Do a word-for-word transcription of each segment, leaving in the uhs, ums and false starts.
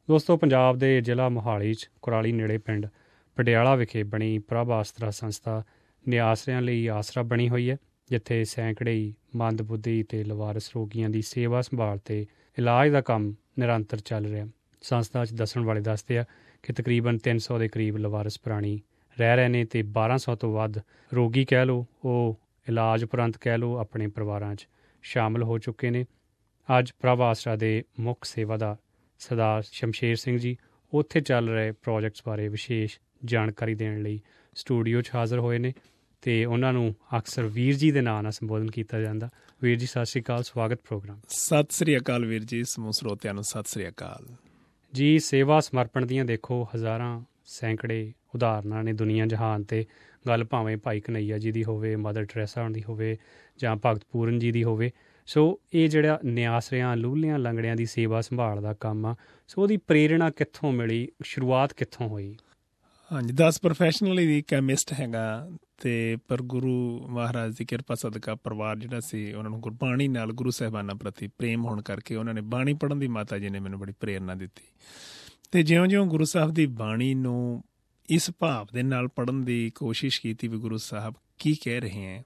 ਦੋਸਤੋ, ਪੰਜਾਬ ਦੇ ਜ਼ਿਲ੍ਹਾ ਮੋਹਾਲੀ 'ਚ ਕੁਰਾਲੀ ਨੇੜੇ ਪਿੰਡ ਪਟਿਆਲਾ ਵਿਖੇ ਬਣੀ ਪ੍ਰਭ ਆਸਰਾ ਸੰਸਥਾ ਨਿਆਸਰਿਆਂ ਲਈ ਆਸਰਾ ਬਣੀ ਹੋਈ ਹੈ, ਜਿੱਥੇ ਸੈਂਕੜੇ ਹੀ ਮੰਦਬੁੱਧੀ ਅਤੇ ਲਵਾਰਸ ਰੋਗੀਆਂ ਦੀ ਸੇਵਾ ਸੰਭਾਲ ਅਤੇ ਇਲਾਜ ਦਾ ਕੰਮ ਨਿਰੰਤਰ ਚੱਲ ਰਿਹਾ। ਸੰਸਥਾ 'ਚ ਦੱਸਣ ਵਾਲੇ ਦੱਸਦੇ ਆ ਕਿ ਤਕਰੀਬਨ ਤਿੰਨ ਸੌ ਦੇ ਕਰੀਬ ਲਵਾਰਸ ਪ੍ਰਾਣੀ ਰਹਿ ਰਹੇ ਨੇ ਅਤੇ ਬਾਰਾਂ ਸੌ ਤੋਂ ਵੱਧ ਰੋਗੀ ਕਹਿ ਲਓ, ਉਹ ਇਲਾਜ ਉਪਰੰਤ ਕਹਿ ਲਓ ਆਪਣੇ ਪਰਿਵਾਰਾਂ 'ਚ ਸ਼ਾਮਲ ਹੋ ਚੁੱਕੇ ਨੇ। ਅੱਜ ਪ੍ਰਭ ਆਸਰਾ ਦੇ ਮੁੱਖ ਸੇਵਾਦਾਰ ਸਰਦਾਰ ਸ਼ਮਸ਼ੇਰ ਸਿੰਘ ਜੀ ਉੱਥੇ ਚੱਲ ਰਹੇ ਪ੍ਰੋਜੈਕਟਸ ਬਾਰੇ ਵਿਸ਼ੇਸ਼ ਜਾਣਕਾਰੀ ਦੇਣ ਲਈ ਸਟੂਡੀਓ 'ਚ ਹਾਜ਼ਰ ਹੋਏ ਨੇ ਅਤੇ ਉਹਨਾਂ ਨੂੰ ਅਕਸਰ ਵੀਰ ਜੀ ਦੇ ਨਾਂ ਨਾਲ ਸੰਬੋਧਨ ਕੀਤਾ ਜਾਂਦਾ। ਵੀਰ ਜੀ ਸਤਿ ਸ਼੍ਰੀ ਅਕਾਲ, ਸਵਾਗਤ ਪ੍ਰੋਗਰਾਮ। ਸਤਿ ਸ੍ਰੀ ਅਕਾਲ ਵੀਰ ਜੀ, ਸਮੂਹ ਸਰੋਤਿਆਂ ਨੂੰ ਸਤਿ ਸ੍ਰੀ ਅਕਾਲ ਜੀ। ਸੇਵਾ ਸਮਰਪਣ ਦੀਆਂ ਦੇਖੋ ਹਜ਼ਾਰਾਂ ਸੈਂਕੜੇ ਉਦਾਹਰਨਾਂ ਨੇ ਦੁਨੀਆ ਜਹਾਨ 'ਤੇ। ਗੱਲ ਭਾਵੇਂ ਭਾਈ ਕਨ੍ਹਈਆ ਜੀ ਦੀ ਹੋਵੇ, ਮਦਰ ਟਰੈਸਾ ਦੀ ਹੋਵੇ ਜਾਂ ਭਗਤ ਪੂਰਨ ਜੀ ਦੀ ਹੋਵੇ। ਸੋ ਇਹ ਜਿਹੜਾ ਨਿਆਸਰਿਆਂ ਲੂਲਿਆਂ ਲੰਗੜਿਆਂ ਦੀ ਸੇਵਾ ਸੰਭਾਲ ਦਾ ਕੰਮ ਆ, ਸੋ ਉਹਦੀ ਪ੍ਰੇਰਣਾ ਕਿੱਥੋਂ ਮਿਲੀ, ਸ਼ੁਰੂਆਤ ਕਿੱਥੋਂ ਹੋਈ? ਹਾਂਜੀ, ਦਸ ਪ੍ਰੋਫੈਸ਼ਨਲੀ ਵੀ ਕੈਮਿਸਟ ਹੈਗਾ ਅਤੇ ਪਰ ਗੁਰੂ ਮਹਾਰਾਜ ਦੀ ਕਿਰਪਾ ਸਦਕਾ ਪਰਿਵਾਰ ਜਿਹੜਾ ਸੀ ਉਹਨਾਂ ਨੂੰ ਗੁਰਬਾਣੀ ਨਾਲ, ਗੁਰੂ ਸਾਹਿਬਾਨਾਂ ਪ੍ਰਤੀ ਪ੍ਰੇਮ ਹੋਣ ਕਰਕੇ ਉਹਨਾਂ ਨੇ ਬਾਣੀ ਪੜ੍ਹਨ ਦੀ ਮਾਤਾ ਜੀ ਨੇ ਮੈਨੂੰ ਬੜੀ ਪ੍ਰੇਰਨਾ ਦਿੱਤੀ। ਅਤੇ ਜਿਉਂ ਜਿਉਂ ਗੁਰੂ ਸਾਹਿਬ ਦੀ ਬਾਣੀ ਨੂੰ ਇਸ ਭਾਵ ਦੇ ਨਾਲ ਪੜ੍ਹਨ ਦੀ ਕੋਸ਼ਿਸ਼ ਕੀਤੀ ਵੀ ਗੁਰੂ ਸਾਹਿਬ ਕੀ ਕਹਿ ਰਹੇ ਹੈ,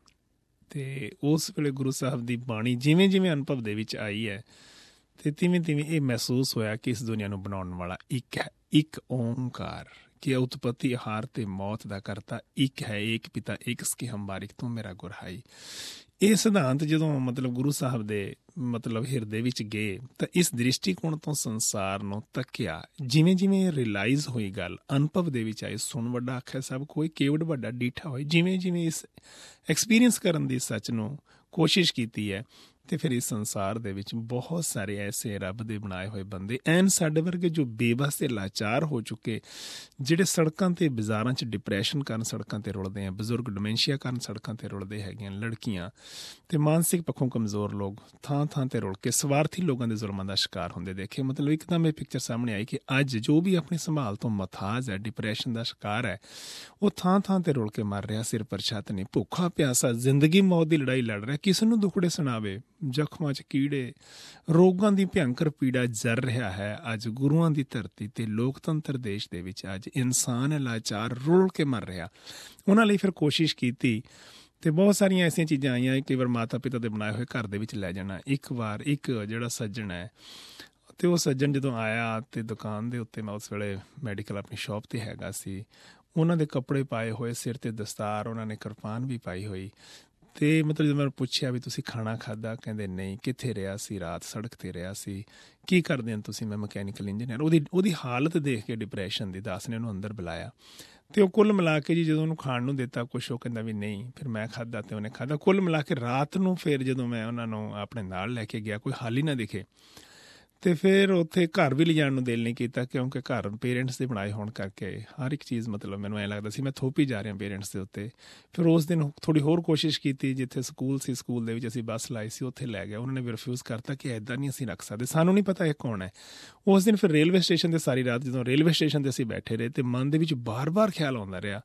ਅਤੇ ਉਸ ਵੇਲੇ ਗੁਰੂ ਸਾਹਿਬ ਦੀ ਬਾਣੀ ਜਿਵੇਂ ਜਿਵੇਂ ਅਨੁਭਵ ਦੇ ਵਿੱਚ ਆਈ ਹੈ ਅਤੇ ਤਿਵੇਂ ਤਿਵੇਂ ਇਹ ਮਹਿਸੂਸ ਹੋਇਆ ਕਿ ਇਸ ਦੁਨੀਆ ਨੂੰ ਬਣਾਉਣ ਵਾਲਾ ਇੱਕ ਹੈ, ਇੱਕ ਓਂਕਾਰ, ਕਿ ਉਤਪਤੀ, ਆਹਾਰ ਅਤੇ ਮੌਤ ਦਾ ਕਰਤਾ ਇੱਕ ਹੈ, ਏਕ ਪਿਤਾ ਏਕ ਸਕੇ ਹਮ ਬਾਰਿਕ ਤੂੰ ਮੇਰਾ ਗੁਰਹਾਈ। ਇਹ ਸਿਧਾਂਤ ਜਦੋਂ ਮਤਲਬ ਗੁਰੂ ਸਾਹਿਬ ਦੇ ਮਤਲਬ ਹਿਰਦੇ ਵਿੱਚ ਗਏ ਤਾਂ ਇਸ ਦ੍ਰਿਸ਼ਟੀਕੋਣ ਤੋਂ ਸੰਸਾਰ ਨੂੰ ਤੱਕਿਆ। ਜਿਵੇਂ ਜਿਵੇਂ ਰਿਲਾਈਜ਼ ਹੋਈ ਗੱਲ, ਅਨੁਭਵ ਦੇ ਵਿੱਚ ਆਏ, ਸੁਣ ਵੱਡਾ ਆਖਿਆ ਸਭ ਕੋਈ, ਕੇਵੜ ਵੱਡਾ ਡੀਠਾ ਹੋਏ। ਜਿਵੇਂ ਜਿਵੇਂ ਇਸ ਐਕਸਪੀਰੀਅੰਸ ਕਰਨ ਦੀ ਸੱਚ ਨੂੰ ਕੋਸ਼ਿਸ਼ ਕੀਤੀ ਹੈ ਅਤੇ ਫਿਰ ਇਸ ਸੰਸਾਰ ਦੇ ਵਿੱਚ ਬਹੁਤ ਸਾਰੇ ਐਸੇ ਰੱਬ ਦੇ ਬਣਾਏ ਹੋਏ ਬੰਦੇ ਐਨ ਸਾਡੇ ਵਰਗੇ ਜੋ ਬੇਬਸ ਅਤੇ ਲਾਚਾਰ ਹੋ ਚੁੱਕੇ, ਜਿਹੜੇ ਸੜਕਾਂ 'ਤੇ ਬਾਜ਼ਾਰਾਂ 'ਚ ਡਿਪਰੈਸ਼ਨ ਕਾਰਨ ਸੜਕਾਂ 'ਤੇ ਰੁਲਦੇ ਆ, ਬਜ਼ੁਰਗ ਡਿਮੈਂਸ਼ੀਆ ਕਾਰਨ ਸੜਕਾਂ 'ਤੇ ਰੁਲਦੇ ਹੈਗੇ, ਲੜਕੀਆਂ ਅਤੇ ਮਾਨਸਿਕ ਪੱਖੋਂ ਕਮਜ਼ੋਰ ਲੋਕ ਥਾਂ ਥਾਂ 'ਤੇ ਰੁਲ ਕੇ ਸਵਾਰਥੀ ਲੋਕਾਂ ਦੇ ਜ਼ੁਲਮਾਂ ਦਾ ਸ਼ਿਕਾਰ ਹੁੰਦੇ ਦੇਖੇ। ਮਤਲਬ ਇੱਕਦਮ ਇਹ ਪਿਕਚਰ ਸਾਹਮਣੇ ਆਈ ਕਿ ਅੱਜ ਜੋ ਵੀ ਆਪਣੀ ਸੰਭਾਲ ਤੋਂ ਮਥਾਜ ਹੈ, ਡਿਪਰੈਸ਼ਨ ਦਾ ਸ਼ਿਕਾਰ ਹੈ, ਉਹ ਥਾਂ ਥਾਂ 'ਤੇ ਰੁਲ ਕੇ ਮਰ ਰਿਹਾ, ਸਿਰ ਪਰ ਛੱਤ ਨਹੀਂ, ਭੁੱਖਾ ਪਿਆਸਾ ਜ਼ਿੰਦਗੀ ਮੌਤ ਦੀ ਲੜਾਈ ਲੜ ਰਿਹਾ, ਕਿਸੇ ਨੂੰ ਦੁੱਖੜੇ ਸੁਣਾਵੇ, ਜ਼ਖਮਾਂ 'ਚ ਕੀੜੇ, ਰੋਗਾਂ ਦੀ ਭਿਅੰਕਰ ਪੀੜਾ ਜਰ ਰਿਹਾ ਹੈ। ਅੱਜ ਗੁਰੂਆਂ ਦੀ ਧਰਤੀ ਤੇ ਲੋਕਤੰਤਰ ਦੇਸ਼ ਦੇ ਵਿੱਚ ਅੱਜ ਇਨਸਾਨ ਲਾਚਾਰ ਰੁਲ ਕੇ ਮਰ ਰਿਹਾ। ਉਹਨਾਂ ਲਈ ਫਿਰ ਕੋਸ਼ਿਸ਼ ਕੀਤੀ ਅਤੇ ਬਹੁਤ ਸਾਰੀਆਂ ਐਸੀਆਂ ਚੀਜ਼ਾਂ ਆਈਆਂ। ਕਈ ਵਾਰ ਮਾਤਾ ਪਿਤਾ ਦੇ ਬਣਾਏ ਹੋਏ ਘਰ ਦੇ ਵਿੱਚ ਲੈ ਜਾਣਾ। ਇੱਕ ਵਾਰ ਇੱਕ ਜਿਹੜਾ ਸੱਜਣ ਹੈ ਅਤੇ ਉਹ ਸੱਜਣ ਜਦੋਂ ਆਇਆ ਅਤੇ ਦੁਕਾਨ ਦੇ ਉੱਤੇ, ਮੈਂ ਉਸ ਵੇਲੇ ਮੈਡੀਕਲ ਆਪਣੀ ਸ਼ੌਪ 'ਤੇ ਹੈਗਾ ਸੀ, ਉਹਨਾਂ ਦੇ ਕੱਪੜੇ ਪਾਏ ਹੋਏ, ਸਿਰ 'ਤੇ ਦਸਤਾਰ, ਉਹਨਾਂ ਨੇ ਕਿਰਪਾਨ ਵੀ ਪਾਈ ਹੋਈ। ਅਤੇ ਮਤਲਬ ਜਦੋਂ ਮੈਂ ਪੁੱਛਿਆ ਵੀ ਤੁਸੀਂ ਖਾਣਾ ਖਾਧਾ, ਕਹਿੰਦੇ ਨਹੀਂ। ਕਿੱਥੇ ਰਿਹਾ ਸੀ? ਰਾਤ ਸੜਕ 'ਤੇ ਰਿਹਾ ਸੀ। ਕੀ ਕਰਦੇ ਹੋ ਤੁਸੀਂ? ਮੈਂ ਮਕੈਨੀਕਲ ਇੰਜੀਨੀਅਰ। ਉਹਦੀ ਉਹਦੀ ਹਾਲਤ ਦੇਖ ਕੇ ਡਿਪਰੈਸ਼ਨ ਦੀ, ਦਾਸ ਨੇ ਉਹਨੂੰ ਅੰਦਰ ਬੁਲਾਇਆ ਅਤੇ ਉਹ ਕੁੱਲ ਮਿਲਾ ਕੇ ਜੀ ਜਦੋਂ ਉਹਨੂੰ ਖਾਣ ਨੂੰ ਦਿੱਤਾ ਕੁਛ, ਉਹ ਕਹਿੰਦਾ ਵੀ ਨਹੀਂ। ਫਿਰ ਮੈਂ ਖਾਧਾ ਅਤੇ ਉਹਨੇ ਖਾਧਾ। ਕੁੱਲ ਮਿਲਾ ਕੇ ਰਾਤ ਨੂੰ ਫਿਰ ਜਦੋਂ ਮੈਂ ਉਹਨਾਂ ਨੂੰ ਆਪਣੇ ਨਾਲ ਲੈ ਕੇ ਗਿਆ, ਕੋਈ ਹੱਲ ਹੀ ਨਾ ਦਿਖੇ, ਅਤੇ ਫਿਰ ਉੱਥੇ ਘਰ ਵੀ ਲਿਜਾਣ ਨੂੰ ਦਿਲ ਨਹੀਂ ਕੀਤਾ, ਕਿਉਂਕਿ ਘਰ ਪੇਰੈਂਟਸ ਦੇ ਬਣਾਏ ਹੋਣ ਕਰਕੇ ਹਰ ਇੱਕ ਚੀਜ਼ ਮਤਲਬ ਮੈਨੂੰ ਐਂ ਲੱਗਦਾ ਸੀ ਮੈਂ ਥੋਪੀ ਜਾ ਰਿਹਾ ਪੇਰੈਂਟਸ ਦੇ ਉੱਤੇ। ਫਿਰ ਉਸ ਦਿਨ ਥੋੜ੍ਹੀ ਹੋਰ ਕੋਸ਼ਿਸ਼ ਕੀਤੀ, ਜਿੱਥੇ ਸਕੂਲ ਸੀ, ਸਕੂਲ ਦੇ ਵਿੱਚ ਅਸੀਂ ਬੱਸ ਲਾਈ ਸੀ, ਉੱਥੇ ਲੈ ਗਿਆ। ਉਹਨਾਂ ਨੇ ਵੀ ਰਿਫਿਊਜ਼ ਕਰਤਾ ਕਿ ਇੱਦਾਂ ਨਹੀਂ ਅਸੀਂ ਰੱਖ ਸਕਦੇ, ਸਾਨੂੰ ਨਹੀਂ ਪਤਾ ਇਹ ਕੌਣ ਹੈ। ਉਸ ਦਿਨ ਫਿਰ ਰੇਲਵੇ ਸਟੇਸ਼ਨ 'ਤੇ ਸਾਰੀ ਰਾਤ ਜਦੋਂ ਰੇਲਵੇ ਸਟੇਸ਼ਨ 'ਤੇ ਅਸੀਂ ਬੈਠੇ ਰਹੇ ਅਤੇ ਮਨ ਦੇ ਵਿੱਚ ਬਾਰ ਬਾਰ ਖਿਆਲ ਆਉਂਦਾ ਰਿਹਾ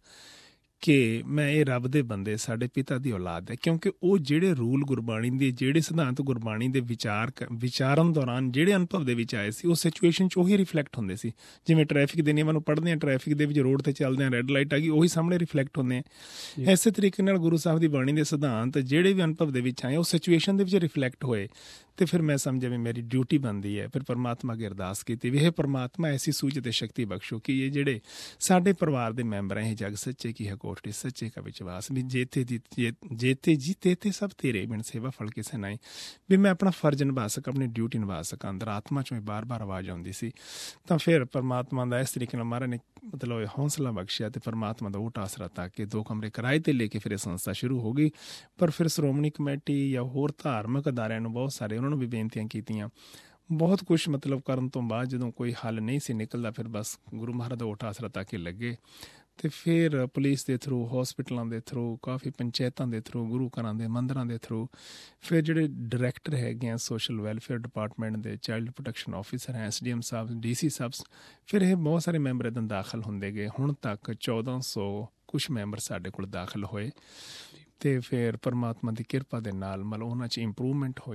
ਕਿ ਮੈਂ ਇਹ ਰੱਬ ਦੇ ਬੰਦੇ, ਸਾਡੇ ਪਿਤਾ ਦੀ ਔਲਾਦ ਹੈ, ਕਿਉਂਕਿ ਉਹ ਜਿਹੜੇ ਰੂਲ ਗੁਰਬਾਣੀ ਦੇ, ਜਿਹੜੇ ਸਿਧਾਂਤ ਗੁਰਬਾਣੀ ਦੇ ਵਿਚਾਰ ਵਿਚਾਰਨ ਦੌਰਾਨ ਜਿਹੜੇ ਅਨੁਭਵ ਦੇ ਵਿੱਚ ਆਏ ਸੀ, ਉਹ ਸਿਚੁਏਸ਼ਨ 'ਚ ਉਹੀ ਰਿਫਲੈਕਟ ਹੁੰਦੇ ਸੀ। ਜਿਵੇਂ ਟਰੈਫਿਕ ਦੇ ਨਿਯਮਾਂ ਨੂੰ ਪੜ੍ਹਦੇ ਹਾਂ, ਟਰੈਫਿਕ ਦੇ ਵਿੱਚ ਰੋਡ 'ਤੇ ਚੱਲਦੇ ਹਾਂ, ਰੈੱਡ ਲਾਈਟ ਆ ਗਈ, ਉਹੀ ਸਾਹਮਣੇ ਰਿਫਲੈਕਟ ਹੁੰਦੇ ਆ। ਇਸੇ ਤਰੀਕੇ ਨਾਲ ਗੁਰੂ ਸਾਹਿਬ ਦੀ ਬਾਣੀ ਦੇ ਸਿਧਾਂਤ ਜਿਹੜੇ ਵੀ ਅਨੁਭਵ ਦੇ ਵਿੱਚ ਆਏ, ਉਹ ਸਿਚੁਏਸ਼ਨ ਦੇ ਵਿੱਚ ਰਿਫਲੈਕਟ ਹੋਏ। ਅਤੇ ਫਿਰ ਮੈਂ ਸਮਝਿਆ ਵੀ ਮੇਰੀ ਡਿਊਟੀ ਬਣਦੀ ਹੈ। ਫਿਰ ਪਰਮਾਤਮਾ ਅੱਗੇ ਅਰਦਾਸ ਕੀਤੀ ਵੀ ਇਹ ਪਰਮਾਤਮਾ ਐਸੀ ਸੂਝ ਅਤੇ ਸ਼ਕਤੀ ਬਖਸ਼ੋ ਕਿ ਇਹ ਜਿਹੜੇ ਸਾਡੇ ਪਰਿਵਾਰ ਦੇ ਮੈਂਬਰ ਹੈ, ਇਹ ਜਗ ਸੱਚੇ ਕੀ ਹੈ ਕੋਟਿ ਸੱਚੇ ਕਾ ਵਿਸ਼ਵਾਸ, ਵੀ ਜੇਤੇ ਜੀ ਜੇਤੇ ਜੀ ਤੇਤੇ ਸਭ ਤੇਰੇ, ਬਿਨ ਸੇਵਾ ਫਲ ਕਿਸੇ ਨਹੀਂ, ਵੀ ਮੈਂ ਆਪਣਾ ਫਰਜ਼ ਨਿਭਾ ਸਕਾਂ, ਆਪਣੀ ਡਿਊਟੀ ਨਿਭਾ ਸਕਾਂ। ਅੰਦਰ ਆਤਮਾ 'ਚੋਂ ਬਾਰ ਬਾਰ ਆਵਾਜ਼ ਆਉਂਦੀ ਸੀ। ਤਾਂ ਫਿਰ ਪਰਮਾਤਮਾ ਦਾ ਇਸ ਤਰੀਕੇ ਨਾਲ ਮਹਾਰਾਜ ਨੇ ਮਤਲਬ ਹੌਸਲਾ ਬਖਸ਼ਿਆ ਅਤੇ ਪਰਮਾਤਮਾ ਦਾ ਓਟ ਆਸਰਾ ਤੱਕ ਕੇ ਦੋ ਕਮਰੇ ਕਿਰਾਏ 'ਤੇ ਲੈ ਕੇ ਫਿਰ ਇਹ ਸੰਸਥਾ ਸ਼ੁਰੂ ਹੋ ਗਈ। ਪਰ ਫਿਰ ਸ਼੍ਰੋਮਣੀ ਕਮੇਟੀ ਜਾਂ ਹੋਰ ਧਾਰਮਿਕ ਅਦਾਰਿਆਂ ਨੂੰ ਬਹੁਤ ਸਾਰੇ ਉਹਨਾਂ ਨੂੰ ਵੀ ਬੇਨਤੀਆਂ ਕੀਤੀਆਂ, ਬਹੁਤ ਕੁਛ ਮਤਲਬ ਕਰਨ ਤੋਂ ਬਾਅਦ ਜਦੋਂ ਕੋਈ ਹੱਲ ਨਹੀਂ ਸੀ ਨਿਕਲਦਾ, ਫਿਰ ਬਸ ਗੁਰੂ ਮਹਾਰਾਜ ਦਾ ਓਟ ਆਸਰਾ ਤੱਕ ਹੀ ਲੱਗੇ। ਅਤੇ ਫਿਰ ਪੁਲਿਸ ਦੇ ਥਰੂ, ਹੋਸਪਿਟਲਾਂ ਦੇ ਥਰੂ, ਕਾਫੀ ਪੰਚਾਇਤਾਂ ਦੇ ਥਰੂ, ਗੁਰੂ ਘਰਾਂ ਦੇ ਮੰਦਰਾਂ ਦੇ ਥਰੂ, ਫਿਰ ਜਿਹੜੇ ਡਾਇਰੈਕਟਰ ਹੈਗੇ ਆ ਸੋਸ਼ਲ ਵੈਲਫੇਅਰ ਡਿਪਾਰਟਮੈਂਟ ਦੇ, ਚਾਈਲਡ ਪ੍ਰੋਟੈਕਸ਼ਨ ਆਫਿਸਰ ਹੈ, ਐਸ ਡੀ ਐਮ ਸਾਹਿਬ, ਡੀ ਸੀ ਸਾਹਿਬ, ਫਿਰ ਇਹ ਬਹੁਤ ਸਾਰੇ ਮੈਂਬਰ ਇੱਦਾਂ ਦਾਖਲ ਹੁੰਦੇ ਗਏ। ਹੁਣ ਤੱਕ ਚੌਦਾਂ ਸੌ ਕੁਛ ਮੈਂਬਰ ਸਾਡੇ ਕੋਲ ਦਾਖਲ ਹੋਏ ਅਤੇ ਫਿਰ ਪਰਮਾਤਮਾ ਦੀ ਕਿਰਪਾ ਦੇ ਨਾਲ ਮਤਲਬ ਉਹਨਾਂ 'ਚ ਇੰਪਰੂਵਮੈਂਟ ਹੋਈ।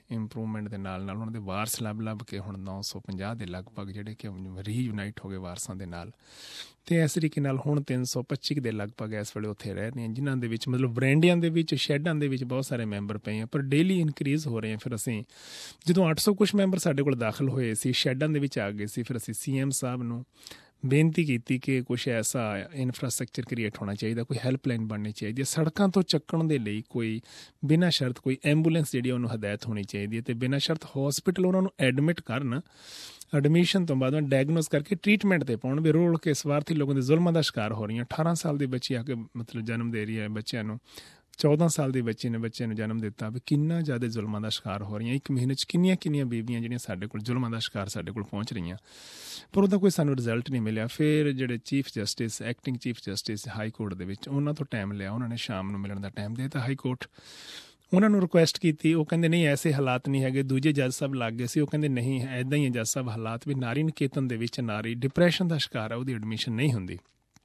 ਇੰਪਰੂਵਮੈਂਟ ਦੇ ਨਾਲ ਨਾਲ ਉਹਨਾਂ ਦੇ ਵਾਰਸ ਲੱਭ ਲੱਭ ਕੇ ਹੁਣ ਨੌ ਸੌ ਪੰਜਾਹ ਦੇ ਲਗਭਗ ਜਿਹੜੇ ਕਿ ਰੀਯੂਨਾਈਟ ਹੋ ਗਏ ਵਾਰਸਾਂ ਦੇ ਨਾਲ, ਅਤੇ ਇਸ ਤਰੀਕੇ ਨਾਲ ਹੁਣ ਤਿੰਨ ਸੌ ਪੱਚੀ ਦੇ ਲਗਭਗ ਇਸ ਵੇਲੇ ਉੱਥੇ ਰਹਿ ਰਹੇ ਹਾਂ, ਜਿਨ੍ਹਾਂ ਦੇ ਵਿੱਚ ਮਤਲਬ ਵਰੈਂਡਿਆਂ ਦੇ ਵਿੱਚ, ਸ਼ੈਡਾਂ ਦੇ ਵਿੱਚ ਬਹੁਤ ਸਾਰੇ ਮੈਂਬਰ ਪਏ ਆ, ਪਰ ਡੇਲੀ ਇਨਕਰੀਜ਼ ਹੋ ਰਹੇ ਆ। ਫਿਰ ਅਸੀਂ ਜਦੋਂ ਅੱਠ ਸੌ ਕੁਛ ਮੈਂਬਰ ਸਾਡੇ ਕੋਲ ਦਾਖਲ ਹੋਏ ਸੀ, ਸ਼ੈਡਾਂ ਦੇ ਵਿੱਚ ਆ ਗਏ ਸੀ, ਫਿਰ ਅਸੀਂ ਸੀ ਐਮ ਸਾਹਿਬ ਨੂੰ ਬੇਨਤੀ ਕੀਤੀ ਕਿ ਕੁਛ ਐਸਾ ਇਨਫਰਾਸਟਰਕਚਰ ਕ੍ਰੀਏਟ ਹੋਣਾ ਚਾਹੀਦਾ, ਕੋਈ ਹੈਲਪਲਾਈਨ ਬਣਨੀ ਚਾਹੀਦੀ ਹੈ, ਸੜਕਾਂ ਤੋਂ ਚੱਕਣ ਦੇ ਲਈ ਕੋਈ ਬਿਨਾਂ ਸ਼ਰਤ ਕੋਈ ਐਂਬੂਲੈਂਸ ਜਿਹੜੀ ਉਹਨੂੰ ਹਦਾਇਤ ਹੋਣੀ ਚਾਹੀਦੀ ਹੈ, ਅਤੇ ਬਿਨਾਂ ਸ਼ਰਤ ਹੌਸਪੀਟਲ ਉਹਨਾਂ ਨੂੰ ਐਡਮਿਟ ਕਰਨ, ਐਡਮਿਸ਼ਨ ਤੋਂ ਬਾਅਦ ਉਹਨਾਂ ਡਾਇਗਨੋਸ ਕਰਕੇ ਟਰੀਟਮੈਂਟ 'ਤੇ ਪਾਉਣ। ਵੀ ਰੋਲ ਕੇ ਸਵਾਰਥੀ ਲੋਕਾਂ ਦੇ ਜ਼ੁਲਮਾਂ ਦਾ ਸ਼ਿਕਾਰ ਹੋ ਰਹੀਆਂ। ਅਠਾਰਾਂ ਸਾਲ ਦੀ ਬੱਚੀ ਆ ਕੇ ਮਤਲਬ ਜਨਮ ਦੇ ਰਹੀ ਹੈ ਬੱਚਿਆਂ ਨੂੰ, ਚੌਦਾਂ ਸਾਲ ਦੀ ਬੱਚੀ ਨੇ ਬੱਚੇ ਨੂੰ ਜਨਮ ਦਿੱਤਾ। ਵੀ ਕਿੰਨਾ ਜ਼ਿਆਦਾ ਜ਼ੁਲਮਾਂ ਦਾ ਸ਼ਿਕਾਰ ਹੋ ਰਹੀਆਂ। ਇੱਕ ਮਹੀਨੇ 'ਚ ਕਿੰਨੀਆਂ ਕਿੰਨੀਆਂ ਬੀਬੀਆਂ ਜਿਹੜੀਆਂ ਸਾਡੇ ਕੋਲ ਜ਼ੁਲਮਾਂ ਦਾ ਸ਼ਿਕਾਰ ਸਾਡੇ ਕੋਲ ਪਹੁੰਚ ਰਹੀਆਂ, ਪਰ ਉਹਦਾ ਕੋਈ ਸਾਨੂੰ ਰਿਜ਼ਲਟ ਨਹੀਂ ਮਿਲਿਆ। ਫਿਰ ਜਿਹੜੇ chief justice, acting chief justice high court ਦੇ ਵਿੱਚ, ਉਹਨਾਂ ਤੋਂ ਟਾਈਮ ਲਿਆ, ਉਹਨਾਂ ਨੇ ਸ਼ਾਮ ਨੂੰ ਮਿਲਣ ਦਾ ਟਾਈਮ ਦੇ ਦਿੱਤਾ ਹਾਈ ਕੋਰਟ। ਉਹਨਾਂ ਨੂੰ ਰਿਕੁਐਸਟ ਕੀਤੀ, ਉਹ ਕਹਿੰਦੇ ਨਹੀਂ ਐਸੇ ਹਾਲਾਤ ਨਹੀਂ ਹੈਗੇ। ਦੂਜੇ ਜੱਜ ਸਾਹਿਬ ਲੱਗ ਗਏ ਸੀ, ਉਹ ਕਹਿੰਦੇ ਨਹੀਂ ਇੱਦਾਂ ਹੀ ਹੈ ਜੱਜ ਸਾਹਿਬ ਹਾਲਾਤ, ਵੀ ਨਾਰੀ ਨਿਕੇਤਨ ਦੇ ਵਿੱਚ ਨਾਰੀ ਡਿਪਰੈਸ਼ਨ ਦਾ ਸ਼ਿਕਾਰ ਹੈ, ਉਹਦੀ ਐਡਮਿਸ਼ਨ ਨਹੀਂ ਹੁੰਦੀ।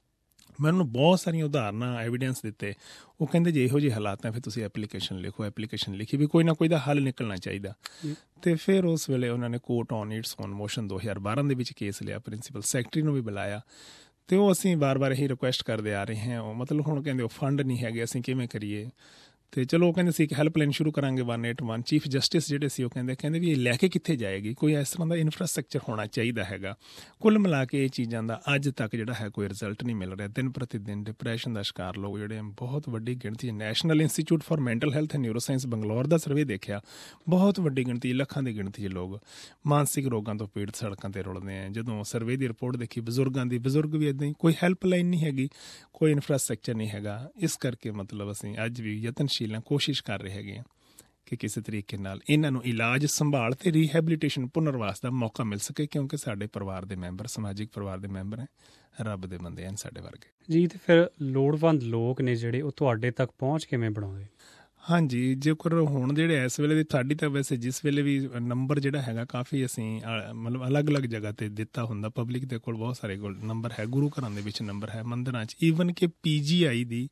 ਮੈਂ ਉਹਨੂੰ ਬਹੁਤ ਸਾਰੀਆਂ ਉਦਾਹਰਨਾਂ ਐਵੀਡੈਂਸ ਦਿੱਤੇ। ਉਹ ਕਹਿੰਦੇ ਜੇ ਇਹੋ ਜਿਹੇ ਹਾਲਾਤ ਹੈ ਫਿਰ ਤੁਸੀਂ ਐਪਲੀਕੇਸ਼ਨ ਲਿਖੋ। ਐਪਲੀਕੇਸ਼ਨ ਲਿਖੀ ਵੀ ਕੋਈ ਨਾ ਕੋਈ ਦਾ ਹੱਲ ਨਿਕਲਣਾ ਚਾਹੀਦਾ। ਅਤੇ ਫਿਰ ਉਸ ਵੇਲੇ ਉਹਨਾਂ ਨੇ court on its own motion ਦੋ ਹਜ਼ਾਰ ਬਾਰਾਂ ਦੇ ਵਿੱਚ ਕੇਸ ਲਿਆ, ਪ੍ਰਿੰਸੀਪਲ ਸੈਕਟਰੀ ਨੂੰ ਵੀ ਬੁਲਾਇਆ, ਅਤੇ ਉਹ ਅਸੀਂ ਵਾਰ ਵਾਰ ਇਹੀ ਰਿਕੁਐਸਟ ਕਰਦੇ ਆ ਰਹੇ ਹਾਂ। ਉਹ ਮਤਲਬ ਹੁਣ ਕਹਿੰਦੇ ਉਹ ਫੰਡ ਨਹੀਂ ਹੈਗੇ, ਅਸੀਂ ਕਿਵੇਂ ਕਰੀਏ। ਅਤੇ ਚਲੋ ਉਹ ਕਹਿੰਦੇ ਸੀ ਇੱਕ ਹੈਲਪਲਾਈਨ ਸ਼ੁਰੂ ਕਰਾਂਗੇ one eight one. Chief justice ਜਿਹੜੇ ਸੀ ਉਹ ਕਹਿੰਦੇ ਕਹਿੰਦੇ ਵੀ ਇਹ ਲੈ ਕੇ ਕਿੱਥੇ ਜਾਏਗੀ, ਕੋਈ ਇਸ ਤਰ੍ਹਾਂ ਦਾ ਇਨਫਰਾਸਟਰਕਚਰ ਹੋਣਾ ਚਾਹੀਦਾ ਹੈਗਾ। ਕੁੱਲ ਮਿਲਾ ਕੇ ਇਹ ਚੀਜ਼ਾਂ ਦਾ ਅੱਜ ਤੱਕ ਜਿਹੜਾ ਹੈ ਕੋਈ ਰਿਜ਼ਲਟ ਨਹੀਂ ਮਿਲ ਰਿਹਾ। ਦਿਨ ਪ੍ਰਤੀ ਦਿਨ ਡਿਪਰੈਸ਼ਨ ਦਾ ਸ਼ਿਕਾਰ ਲੋਕ ਜਿਹੜੇ ਬਹੁਤ ਵੱਡੀ ਗਿਣਤੀ, national institute for mental health and neuroscience Bangalore ਦਾ ਸਰਵੇ ਦੇਖਿਆ, ਬਹੁਤ ਵੱਡੀ ਗਿਣਤੀ, ਲੱਖਾਂ ਦੀ ਗਿਣਤੀ 'ਚ ਲੋਕ ਮਾਨਸਿਕ ਰੋਗਾਂ ਤੋਂ ਪੀੜਤ ਸੜਕਾਂ 'ਤੇ ਰੁਲਦੇ ਆ। ਜਦੋਂ ਸਰਵੇ ਦੀ ਰਿਪੋਰਟ ਦੇਖੀ ਬਜ਼ੁਰਗਾਂ ਦੀ, ਬਜ਼ੁਰਗ ਵੀ ਇੱਦਾਂ ਹੀ, ਕੋਈ ਹੈਲਪਲਾਈਨ ਨਹੀਂ ਹੈਗੀ, ਕੋਈ ਇਨਫਰਾਸਟਰਕਚਰ ਨਹੀਂ ਹੈਗਾ। ਇਸ ਕਰਕੇ ਮਤਲਬ ਅਸੀਂ ਅੱਜ ਵੀ ਯਤਨਸ਼ੀਲ ਹਾਂ, ਕੋਸ਼ਿਸ਼ ਕਰ ਰਹੇ ਹੈਗੇ ਹਾਂ ਕਿ ਕਿਸੇ ਤਰੀਕੇ ਨਾਲ ਇਹਨਾਂ ਨੂੰ ਇਲਾਜ, ਸੰਭਾਲ ਤੇ ਰੀਹੈਬਲੀਟੇਸ਼ਨ, ਪੁਨਰਵਾਸ ਦਾ ਮੌਕਾ ਮਿਲ ਸਕੇ, ਕਿਉਂਕਿ ਸਾਡੇ ਪਰਿਵਾਰ ਦੇ ਮੈਂਬਰ, ਸਮਾਜਿਕ ਪਰਿਵਾਰ ਦੇ ਮੈਂਬਰ ਹੈ, ਰੱਬ ਦੇ ਬੰਦੇ ਹਨ ਸਾਡੇ ਵਰਗੇ ਜੀ। ਤੇ ਫਿਰ ਲੋੜਵੰਦ ਲੋਕ ਨੇ ਜਿਹੜੇ, ਉਹ ਤੁਹਾਡੇ ਤੱਕ ਪਹੁੰਚ ਕਿਵੇਂ ਬਣਾਉਂਦੇ? ਹਾਂਜੀ, ਜੇਕਰ ਹੁਣ ਜਿਹੜੇ ਇਸ ਵੇਲੇ ਦੀ ਸਾਡੀ ਤਾਂ ਵੈਸੇ ਜਿਸ ਵੇਲੇ ਵੀ ਨੰਬਰ ਜਿਹੜਾ ਹੈਗਾ ਕਾਫੀ ਅਸੀਂ ਮਤਲਬ ਅਲੱਗ-ਅਲੱਗ ਜਗ੍ਹਾ 'ਤੇ ਦਿੱਤਾ ਹੁੰਦਾ। ਪਬਲਿਕ ਦੇ ਕੋਲ ਬਹੁਤ ਸਾਰੇ ਕੋਲ ਨੰਬਰ ਹੈ, ਗੁਰੂ ਘਰਾਂ ਦੇ ਵਿੱਚ ਨੰਬਰ ਹੈ, ਮੰਦਿਰਾਂ 'ਚ, ਈਵਨ ਕਿ ਪੀ ਜੀ ਆਈ ਦੀ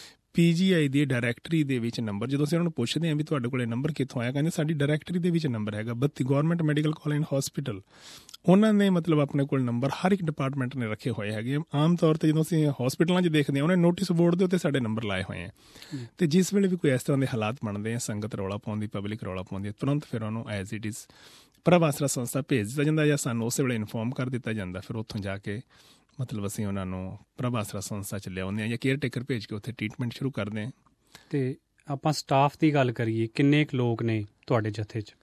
ਪੀ ਜੀ ਆਈ ਦੀ ਡਾਇਰੈਕਟਰੀ ਦੇ ਵਿੱਚ ਨੰਬਰ, ਜਦੋਂ ਅਸੀਂ ਉਹਨਾਂ ਨੂੰ ਪੁੱਛਦੇ ਹਾਂ ਵੀ ਤੁਹਾਡੇ ਕੋਲ ਇਹ ਨੰਬਰ ਕਿੱਥੋਂ ਆਇਆ, ਕਹਿੰਦੇ ਸਾਡੀ ਡਾਇਰੈਕਟਰੀ ਦੇ ਵਿੱਚ ਨੰਬਰ ਹੈਗਾ ਬੱਤੀ, ਗੌਰਮੈਂਟ ਮੈਡੀਕਲ ਕਾਲਜ ਹੌਸਪੀਟਲ। ਉਹਨਾਂ ਨੇ ਮਤਲਬ ਆਪਣੇ ਕੋਲ ਨੰਬਰ ਹਰ ਇੱਕ ਡਿਪਾਰਟਮੈਂਟ ਨੇ ਰੱਖੇ ਹੋਏ ਹੈਗੇ। ਆਮ ਤੌਰ 'ਤੇ ਜਦੋਂ ਅਸੀਂ ਹੌਸਪੀਟਲਾਂ 'ਚ ਦੇਖਦੇ ਹਾਂ, ਉਹਨਾਂ ਨੇ ਨੋਟਿਸ ਬੋਰਡ ਦੇ ਉੱਤੇ ਸਾਡੇ ਨੰਬਰ ਲਾਏ ਹੋਏ ਆ, ਅਤੇ ਜਿਸ ਵੇਲੇ ਵੀ ਕੋਈ ਇਸ ਤਰ੍ਹਾਂ ਦੇ ਹਾਲਾਤ ਬਣਦੇ ਆ, ਸੰਗਤ ਰੌਲਾ ਪਾਉਂਦੀ, ਪਬਲਿਕ ਰੌਲਾ ਪਾਉਂਦੀ, ਤੁਰੰਤ ਫਿਰ ਉਹਨੂੰ ਐਜ਼ ਇਟ ਇਜ਼ ਪ੍ਰਭ ਆਸਰਾ ਸੰਸਥਾ ਭੇਜ ਦਿੱਤਾ ਜਾਂਦਾ, ਜਾਂ ਸਾਨੂੰ ਉਸੇ ਵੇਲੇ ਇਨਫੋਰਮ ਕਰ ਦਿੱਤਾ ਜਾਂਦਾ। ਫਿਰ ਉੱਥੋਂ ਜਾ ਕੇ ਮਤਲਬ ਅਸੀਂ ਉਹਨਾਂ ਨੂੰ ਪ੍ਰਭ ਆਸਰਾ ਸੰਸਥਾ 'ਚ ਲਿਆਉਂਦੇ ਹਾਂ, ਜਾਂ ਕੇਅਰ ਟੇਕਰ ਭੇਜ ਕੇ ਉੱਥੇ ਟਰੀਟਮੈਂਟ ਸ਼ੁਰੂ ਕਰਦੇ ਹਾਂ। ਅਤੇ ਆਪਾਂ ਸਟਾਫ ਦੀ ਗੱਲ ਕਰੀਏ, ਕਿੰਨੇ ਕੁ ਲੋਕ ਨੇ ਤੁਹਾਡੇ ਜਥੇ 'ਚ?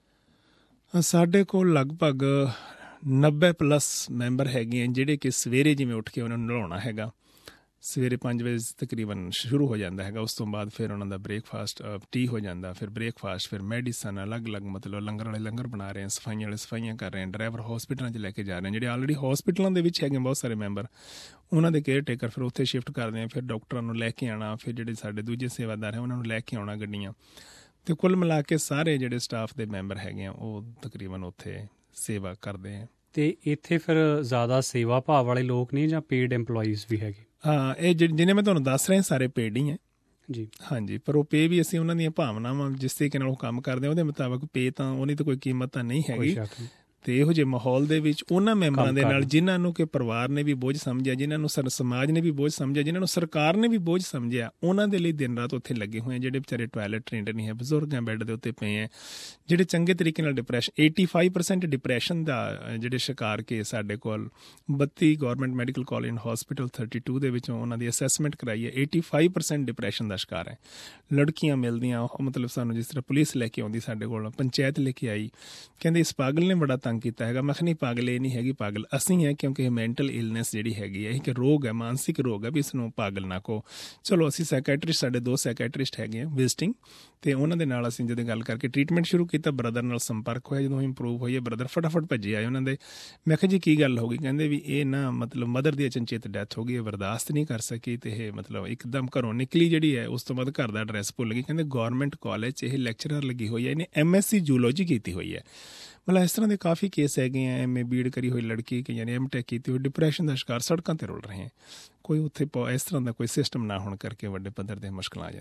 ਸਾਡੇ ਕੋਲ ਲਗਭਗ ਨੱਬੇ ਪਲੱਸ ਮੈਂਬਰ ਹੈਗੇ ਆ, ਜਿਹੜੇ ਕਿ ਸਵੇਰੇ ਜਿਵੇਂ ਉੱਠ ਕੇ ਉਹਨਾਂ ਨੂੰ ਨਲਾਉਣਾ ਹੈਗਾ, ਸਵੇਰੇ ਪੰਜ ਵਜੇ ਤਕਰੀਬਨ ਸ਼ੁਰੂ ਹੋ ਜਾਂਦਾ ਹੈਗਾ। ਉਸ ਤੋਂ ਬਾਅਦ ਫਿਰ ਉਹਨਾਂ ਦਾ ਬ੍ਰੇਕਫਾਸਟ, ਟੀ ਹੋ ਜਾਂਦਾ, ਫਿਰ ਬ੍ਰੇਕਫਾਸਟ, ਫਿਰ ਮੈਡੀਸਨ, ਅਲੱਗ-ਅਲੱਗ ਮਤਲਬ ਲੰਗਰ ਵਾਲੇ ਲੰਗਰ ਬਣਾ ਰਹੇ, ਸਫਾਈਆਂ ਵਾਲੇ ਸਫਾਈਆਂ ਕਰ ਰਹੇ, ਡਰਾਈਵਰ ਹੌਸਪੀਟਲਾਂ 'ਚ ਲੈ ਕੇ ਜਾ ਰਹੇ, ਜਿਹੜੇ ਆਲਰੇਡੀ ਹੌਸਪੀਟਲਾਂ ਦੇ ਵਿੱਚ ਹੈਗੇ ਬਹੁਤ ਸਾਰੇ ਮੈਂਬਰ, ਉਹਨਾਂ ਦੇ ਕੇਅਰ ਟੇਕਰ ਫਿਰ ਉੱਥੇ ਸ਼ਿਫਟ ਕਰਦੇ ਆ। ਫਿਰ ਡਾਕਟਰਾਂ ਨੂੰ ਲੈ ਕੇ ਆਉਣਾ, ਫਿਰ ਜਿਹੜੇ ਸਾਡੇ ਦੂਜੇ ਸੇਵਾਦਾਰ ਹੈ ਉਹਨਾਂ ਨੂੰ ਲੈ ਕੇ ਆਉਣਾ ਗੱਡੀਆਂ, ਅਤੇ ਕੁੱਲ ਮਿਲਾ ਕੇ ਸਾਰੇ ਜਿਹੜੇ ਸਟਾਫ ਦੇ ਮੈਂਬਰ ਹੈਗੇ ਆ ਉਹ ਤਕਰੀਬਨ ਉੱਥੇ ਸੇਵਾ ਕਰਦੇ ਆ। ਅਤੇ ਇੱਥੇ ਫਿਰ ਜ਼ਿਆਦਾ ਸੇਵਾ ਭਾਵ ਵਾਲੇ ਲੋਕ ਨਹੀਂ, ਜਾਂ ਪੇਡ ਐਮਪਲੋਈਜ਼ ਵੀ ਹੈਗੇ? ਹਾਂ, ਇਹ ਜਿਹਨੇ ਮੈਂ ਤੁਹਾਨੂੰ ਦੱਸ ਰਿਹਾ ਸਾਰੇ ਪੇਡ ਹੀ ਹੈ ਜੀ। ਹਾਂਜੀ, ਪਰ ਉਹ ਪੇ ਵੀ ਅਸੀਂ ਉਹਨਾਂ ਦੀਆਂ ਭਾਵਨਾਵਾਂ ਜਿਸ ਤਰੀਕੇ ਨਾਲ ਉਹ ਕੰਮ ਕਰਦੇ ਹਾਂ ਉਹਦੇ ਮੁਤਾਬਕ ਪੇ ਤਾਂ ਉਹਦੀ ਤਾਂ ਕੋਈ ਕੀਮਤ ਤਾਂ ਨਹੀਂ ਹੈਗੀ। ਅਤੇ ਇਹੋ ਜਿਹੇ ਮਾਹੌਲ ਦੇ ਵਿੱਚ ਉਹਨਾਂ ਮੈਂਬਰਾਂ ਦੇ ਨਾਲ ਜਿਨ੍ਹਾਂ ਨੂੰ ਕਿ ਪਰਿਵਾਰ ਨੇ ਵੀ ਬੋਝ ਸਮਝਿਆ, ਜਿਨ੍ਹਾਂ ਨੂੰ ਸਰ ਸਮਾਜ ਨੇ ਵੀ ਬੋਝ ਸਮਝਿਆ, ਜਿਨ੍ਹਾਂ ਨੂੰ ਸਰਕਾਰ ਨੇ ਵੀ ਬੋਝ ਸਮਝਿਆ, ਉਹਨਾਂ ਦੇ ਲਈ ਦਿਨ ਰਾਤ ਉੱਥੇ ਲੱਗੇ ਹੋਏ ਆ। ਜਿਹੜੇ ਵਿਚਾਰੇ ਟੋਇਲਟ ਟ੍ਰੇਨਡ ਨਹੀਂ ਹੈ, ਬਜ਼ੁਰਗਾਂ ਬੈੱਡ ਦੇ ਉੱਤੇ ਪਏ ਹੈ, ਜਿਹੜੇ ਚੰਗੇ ਤਰੀਕੇ ਨਾਲ depression, eighty five percent depression ਦਾ ਜਿਹੜੇ ਸ਼ਿਕਾਰ ਕੇਸ ਸਾਡੇ ਕੋਲ ਬੱਤੀ government medical college and hospital thirty two ਦੇ ਵਿੱਚੋਂ ਉਹਨਾਂ ਦੀ ਅਸੈਸਮੈਂਟ ਕਰਾਈ ਹੈ, ਏਟੀ ਫਾਈਵ ਪਰਸੈਂਟ ਡਿਪਰੈਸ਼ਨ ਦਾ ਸ਼ਿਕਾਰ ਹੈ। ਲੜਕੀਆਂ ਮਿਲਦੀਆਂ, ਉਹ ਮਤਲਬ ਸਾਨੂੰ ਜਿਸ ਤਰ੍ਹਾਂ ਪੁਲਿਸ ਲੈ ਕੇ ਆਉਂਦੀ ਸਾਡੇ ਕੋਲ, ਪੰਚਾਇਤ ਲੈ ਕੇ ਆਈ, ਕਹਿੰਦੇ ਇਸ ਪਾਗਲ ਨੇ ਬੜਾ ਤੰਗ ਕੀਤਾ ਹੈਗਾ। ਮੈਂ ਕਿਹਾ ਨਹੀਂ, ਪਾਗਲ ਇਹ ਨਹੀਂ ਹੈਗੀ, ਪਾਗਲ ਅਸੀਂ ਹੈ, ਕਿਉਂਕਿ ਇਹ ਮੈਂਟਲ ਇਲਨੈਸ ਜਿਹੜੀ ਹੈਗੀ ਹੈ, ਇੱਕ ਰੋਗ ਹੈ, ਮਾਨਸਿਕ ਰੋਗ ਹੈ, ਵੀ ਇਸ ਨੂੰ ਪਾਗਲ ਨਾ ਕਹੋ। ਚਲੋ ਅਸੀਂ ਸਾਈਕੈਟਰਿਸਟ, ਸਾਡੇ ਦੋ ਸਾਈਕੈਟਰਿਸਟ ਹੈਗੇ ਆ ਵਿਜ਼ਿਟਿੰਗ, ਅਤੇ ਉਹਨਾਂ ਦੇ ਨਾਲ ਅਸੀਂ ਜਦੋਂ ਗੱਲ ਕਰਕੇ ਟਰੀਟਮੈਂਟ ਸ਼ੁਰੂ ਕੀਤਾ, ਬ੍ਰਦਰ ਨਾਲ ਸੰਪਰਕ ਹੋਇਆ, ਜਦੋਂ ਇੰਪਰੂਵ ਹੋਈ ਹੈ ਬ੍ਰਦਰ ਫਟਾਫਟ ਭੱਜੇ ਆਏ ਉਹਨਾਂ ਦੇ। ਮੈਂ ਕਿਹਾ ਜੀ ਕੀ ਗੱਲ ਹੋ ਗਈ? ਕਹਿੰਦੇ ਵੀ ਇਹ ਨਾ ਮਤਲਬ ਮਦਰ ਦੀ ਅਚਨਚੇਤ ਡੈਥ ਹੋ ਗਈ, ਇਹ ਬਰਦਾਸ਼ਤ ਨਹੀਂ ਕਰ ਸਕੀ, ਅਤੇ ਇਹ ਮਤਲਬ ਇੱਕਦਮ ਘਰੋਂ ਨਿਕਲੀ ਜਿਹੜੀ ਹੈ, ਉਸ ਤੋਂ ਬਾਅਦ ਘਰ ਦਾ ਐਡਰੈਸ ਭੁੱਲ ਗਈ। ਕਹਿੰਦੇ ਗੌਰਮੈਂਟ ਕਾਲਜ 'ਚ ਇਹ ਲੈਕਚਰਰ ਲੱਗੀ ਹੋਈ ਹੈ, ਇਹਨੇ ਐਮ ਐਸ ਸੀ ਜੂਲੋਜੀ ਕੀਤੀ ਹੋਈ ਹੈ। ਮਤਲਬ ਇਸ ਤਰ੍ਹਾਂ ਦੇ ਕਾਫੀ ਕੇਸ ਹੈਗੇ ਆ। ਐਮ ਏ ਬੀ ਐਡ ਕਰੀ ਹੋਈ ਲੜਕੀ, ਕਈਆਂ ਨੇ ਐਮ ਟੈਕ ਕੀਤੀ ਹੋਈ, ਡਿਪਰੈਸ਼ਨ ਦਾ ਸ਼ਿਕਾਰ, ਸੜਕਾਂ 'ਤੇ ਰੁਲ ਰਹੇ ਹੈ। ਕੋਈ ਉੱਥੇ ਇਸ ਤਰ੍ਹਾਂ ਦਾ ਕੋਈ ਸਿਸਟਮ ਨਾ ਹੋਣ ਕਰਕੇ ਵੱਡੇ ਪੱਧਰ 'ਤੇ ਮੁਸ਼ਕਲਾਂ ਆ ਜਾਂਦੀਆਂ।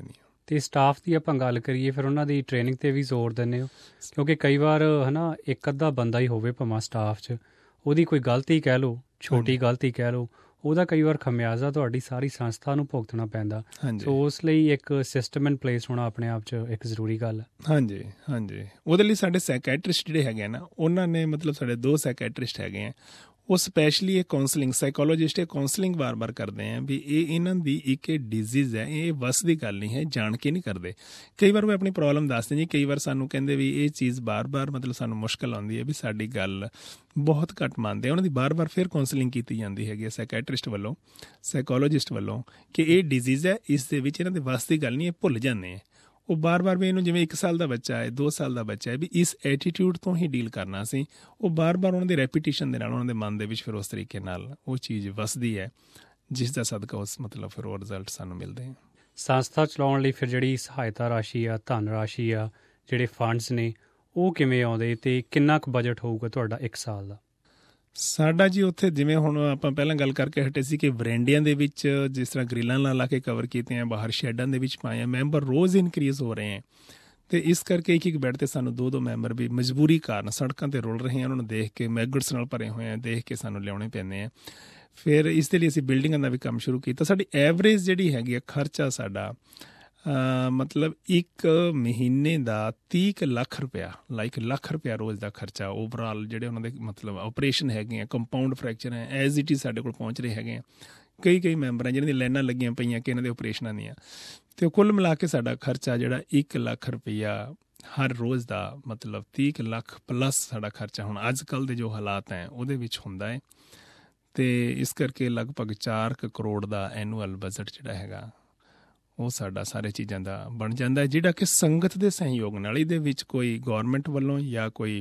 ਅਤੇ ਸਟਾਫ ਦੀ ਆਪਾਂ ਗੱਲ ਕਰੀਏ ਫਿਰ ਉਹਨਾਂ ਦੀ ਟ੍ਰੇਨਿੰਗ 'ਤੇ ਵੀ ਜ਼ੋਰ ਦਿੰਦੇ ਹੋ, ਕਿਉਂਕਿ ਕਈ ਵਾਰ ਹੈ ਨਾ ਇੱਕ ਅੱਧਾ ਬੰਦਾ ਹੀ ਹੋਵੇ ਭਾਵੇਂ ਸਟਾਫ 'ਚ, ਉਹਦੀ ਕੋਈ ਗਲਤੀ ਕਹਿ ਲਓ, ਛੋਟੀ ਗਲਤੀ ਕਹਿ ਲਓ, ਉਹਦਾ ਕਈ ਵਾਰ ਖਮਿਆਜ਼ਾ ਤੁਹਾਡੀ ਸਾਰੀ ਸੰਸਥਾ ਨੂੰ ਭੁਗਤਣਾ ਪੈਂਦਾ। ਸੋ ਉਸ ਲਈ ਇੱਕ ਸਿਸਟਮ ਇਨ ਪਲੇਸ ਹੋਣਾ ਆਪਣੇ ਆਪ 'ਚ ਇੱਕ ਜ਼ਰੂਰੀ ਗੱਲ ਹੈ। ਹਾਂਜੀ ਹਾਂਜੀ, ਉਹਦੇ ਲਈ ਸਾਡੇ ਸਾਈਕੈਟਰਿਸਟ ਜਿਹੜੇ ਹੈਗੇ ਨਾ, ਉਹਨਾਂ ਨੇ ਮਤਲਬ ਸਾਡੇ ਦੋ ਸਾਈਕੈਟਰਿਸਟ ਹੈਗੇ ਆ, ਉਹ ਸਪੈਸ਼ਲੀ ਇਹ ਕਾਉਂਸਲਿੰਗ ਸਾਈਕੋਲੋਜਿਸਟ ਇਹ ਕਾਉਂਸਲਿੰਗ ਵਾਰ ਵਾਰ ਕਰਦੇ ਆ ਵੀ ਇਹ ਇਹਨਾਂ ਦੀ ਇੱਕ ਇਹ ਡਿਜ਼ੀਜ਼ ਹੈ, ਇਹ ਵੱਸ ਦੀ ਗੱਲ ਨਹੀਂ ਹੈ, ਜਾਣ ਕੇ ਨਹੀਂ ਕਰਦੇ। ਕਈ ਵਾਰ ਉਹ ਆਪਣੀ ਪ੍ਰੋਬਲਮ ਦੱਸਦੇ ਜੀ, ਕਈ ਵਾਰ ਸਾਨੂੰ ਕਹਿੰਦੇ ਵੀ ਇਹ ਚੀਜ਼ ਬਾਰ ਬਾਰ ਮਤਲਬ ਸਾਨੂੰ ਮੁਸ਼ਕਿਲ ਆਉਂਦੀ ਹੈ ਵੀ ਸਾਡੀ ਗੱਲ ਬਹੁਤ ਘੱਟ ਮੰਨਦੇ ਆ। ਉਹਨਾਂ ਦੀ ਬਾਰ ਬਾਰ ਫਿਰ ਕਾਉਂਸਲਿੰਗ ਕੀਤੀ ਜਾਂਦੀ ਹੈਗੀ ਸਾਈਕੈਟਰਿਸਟ ਵੱਲੋਂ, ਸਾਈਕੋਲੋਜਿਸਟ ਵੱਲੋਂ, ਕਿ ਇਹ ਡਿਜ਼ੀਜ਼ ਹੈ, ਇਸ ਦੇ ਵਿੱਚ ਇਹਨਾਂ ਦੇ ਵੱਸ ਦੀ ਗੱਲ ਨਹੀਂ, ਇਹ ਭੁੱਲ ਜਾਂਦੇ ਆ। ਉਹ ਬਾਰ ਬਾਰ ਵੀ ਇਹਨੂੰ ਜਿਵੇਂ ਇੱਕ ਸਾਲ ਦਾ ਬੱਚਾ ਹੈ, ਦੋ ਸਾਲ ਦਾ ਬੱਚਾ ਹੈ, ਵੀ ਇਸ ਐਟੀਟਿਊਡ ਤੋਂ ਹੀ ਡੀਲ ਕਰਨਾ ਸੀ। ਉਹ ਬਾਰ ਬਾਰ ਉਹਨਾਂ ਦੇ ਰੈਪੀਟੀਸ਼ਨ ਦੇ ਨਾਲ ਉਹਨਾਂ ਦੇ ਮਨ ਦੇ ਵਿੱਚ ਫਿਰ ਉਸ ਤਰੀਕੇ ਨਾਲ ਉਹ ਚੀਜ਼ ਵਸਦੀ ਹੈ, ਜਿਸ ਦਾ ਸਦਕਾ ਉਸ ਮਤਲਬ ਫਿਰ ਉਹ ਰਿਜ਼ਲਟ ਸਾਨੂੰ ਮਿਲਦੇ ਆ। ਸੰਸਥਾ ਚਲਾਉਣ ਲਈ ਫਿਰ ਜਿਹੜੀ ਸਹਾਇਤਾ ਰਾਸ਼ੀ ਆ, ਧਨ ਰਾਸ਼ੀ ਆ, ਜਿਹੜੇ ਫੰਡਸ ਨੇ, ਉਹ ਕਿਵੇਂ ਆਉਂਦੇ ਅਤੇ ਕਿੰਨਾ ਕੁ ਬਜਟ ਹੋਊਗਾ ਤੁਹਾਡਾ ਇੱਕ ਸਾਲ ਦਾ? ਸਾਡਾ ਜੀ ਉੱਥੇ ਜਿਵੇਂ ਹੁਣ ਆਪਾਂ ਪਹਿਲਾਂ ਗੱਲ ਕਰਕੇ ਹਟੇ ਸੀ ਕਿ ਵਰੈਂਡਿਆਂ ਦੇ ਵਿੱਚ ਜਿਸ ਤਰ੍ਹਾਂ ਗ੍ਰਿਲਾਂ ਲਾ ਲਾ ਕੇ ਕਵਰ ਕੀਤੇ ਆ, ਬਾਹਰ ਸ਼ੈਡਾਂ ਦੇ ਵਿੱਚ ਪਾਏ ਆ, ਮੈਂਬਰ ਰੋਜ਼ ਇਨਕਰੀਜ਼ ਹੋ ਰਹੇ ਹੈ, ਅਤੇ ਇਸ ਕਰਕੇ ਇੱਕ ਇੱਕ ਬੈੱਡ 'ਤੇ ਸਾਨੂੰ ਦੋ ਦੋ ਮੈਂਬਰ ਵੀ ਮਜਬੂਰੀ ਕਾਰਨ ਸੜਕਾਂ 'ਤੇ ਰੁਲ ਰਹੇ ਆ, ਉਹਨਾਂ ਨੂੰ ਦੇਖ ਕੇ ਮੈਗਟਸ ਨਾਲ ਭਰੇ ਹੋਏ ਆ, ਦੇਖ ਕੇ ਸਾਨੂੰ ਲਿਆਉਣੇ ਪੈਂਦੇ ਆ। ਫਿਰ ਇਸ ਦੇ ਲਈ ਅਸੀਂ ਬਿਲਡਿੰਗਾਂ ਦਾ ਵੀ ਕੰਮ ਸ਼ੁਰੂ ਕੀਤਾ। ਸਾਡੀ ਐਵਰੇਜ ਜਿਹੜੀ ਹੈਗੀ ਆ ਖਰਚਾ ਸਾਡਾ ਮਤਲਬ ਇੱਕ ਮਹੀਨੇ ਦਾ ਤੀਹ ਕੁ ਲੱਖ ਰੁਪਇਆ, ਲਾਈਕ ਲੱਖ ਰੁਪਇਆ ਰੋਜ਼ ਦਾ ਖਰਚਾ ਓਵਰਆਲ ਜਿਹੜੇ ਉਹਨਾਂ ਦੇ ਮਤਲਬ ਆਪਰੇਸ਼ਨ ਹੈਗੇ ਆ, ਕੰਪਾਊਂਡ ਫਰੈਕਚਰ ਹੈ, ਐਜ਼ ਇਟ ਇਜ਼ ਸਾਡੇ ਕੋਲ ਪਹੁੰਚ ਰਹੇ ਹੈਗੇ ਆ। ਕਈ ਕਈ ਮੈਂਬਰ ਆ ਜਿਹਨਾਂ ਦੀਆਂ ਲਾਈਨਾਂ ਲੱਗੀਆਂ ਪਈਆਂ ਕਿ ਇਹਨਾਂ ਦੇ ਆਪਰੇਸ਼ਨਾਂ ਦੀਆਂ, ਅਤੇ ਕੁੱਲ ਮਿਲਾ ਕੇ ਸਾਡਾ ਖਰਚਾ ਜਿਹੜਾ ਇੱਕ ਲੱਖ ਰੁਪਈਆ ਹਰ ਰੋਜ਼ ਦਾ, ਮਤਲਬ ਤੀਹ ਕੁ ਲੱਖ ਪਲੱਸ ਸਾਡਾ ਖਰਚਾ ਹੁਣ ਅੱਜ ਕੱਲ੍ਹ ਦੇ ਜੋ ਹਾਲਾਤ ਹੈ ਉਹਦੇ ਵਿੱਚ ਹੁੰਦਾ ਹੈ। ਅਤੇ ਇਸ ਕਰਕੇ ਲਗਭਗ ਚਾਰ ਕੁ ਕਰੋੜ ਦਾ ਐਨੂਅਲ ਬਜਟ ਜਿਹੜਾ ਹੈਗਾ ਉਹ ਸਾਡਾ ਸਾਰੇ ਚੀਜ਼ਾਂ ਦਾ ਬਣ ਜਾਂਦਾ, ਜਿਹੜਾ ਕਿ ਸੰਗਤ ਦੇ ਸਹਿਯੋਗ ਨਾਲ, ਇਹਦੇ ਵਿੱਚ ਕੋਈ ਗੌਰਮੈਂਟ ਵੱਲੋਂ ਜਾਂ ਕੋਈ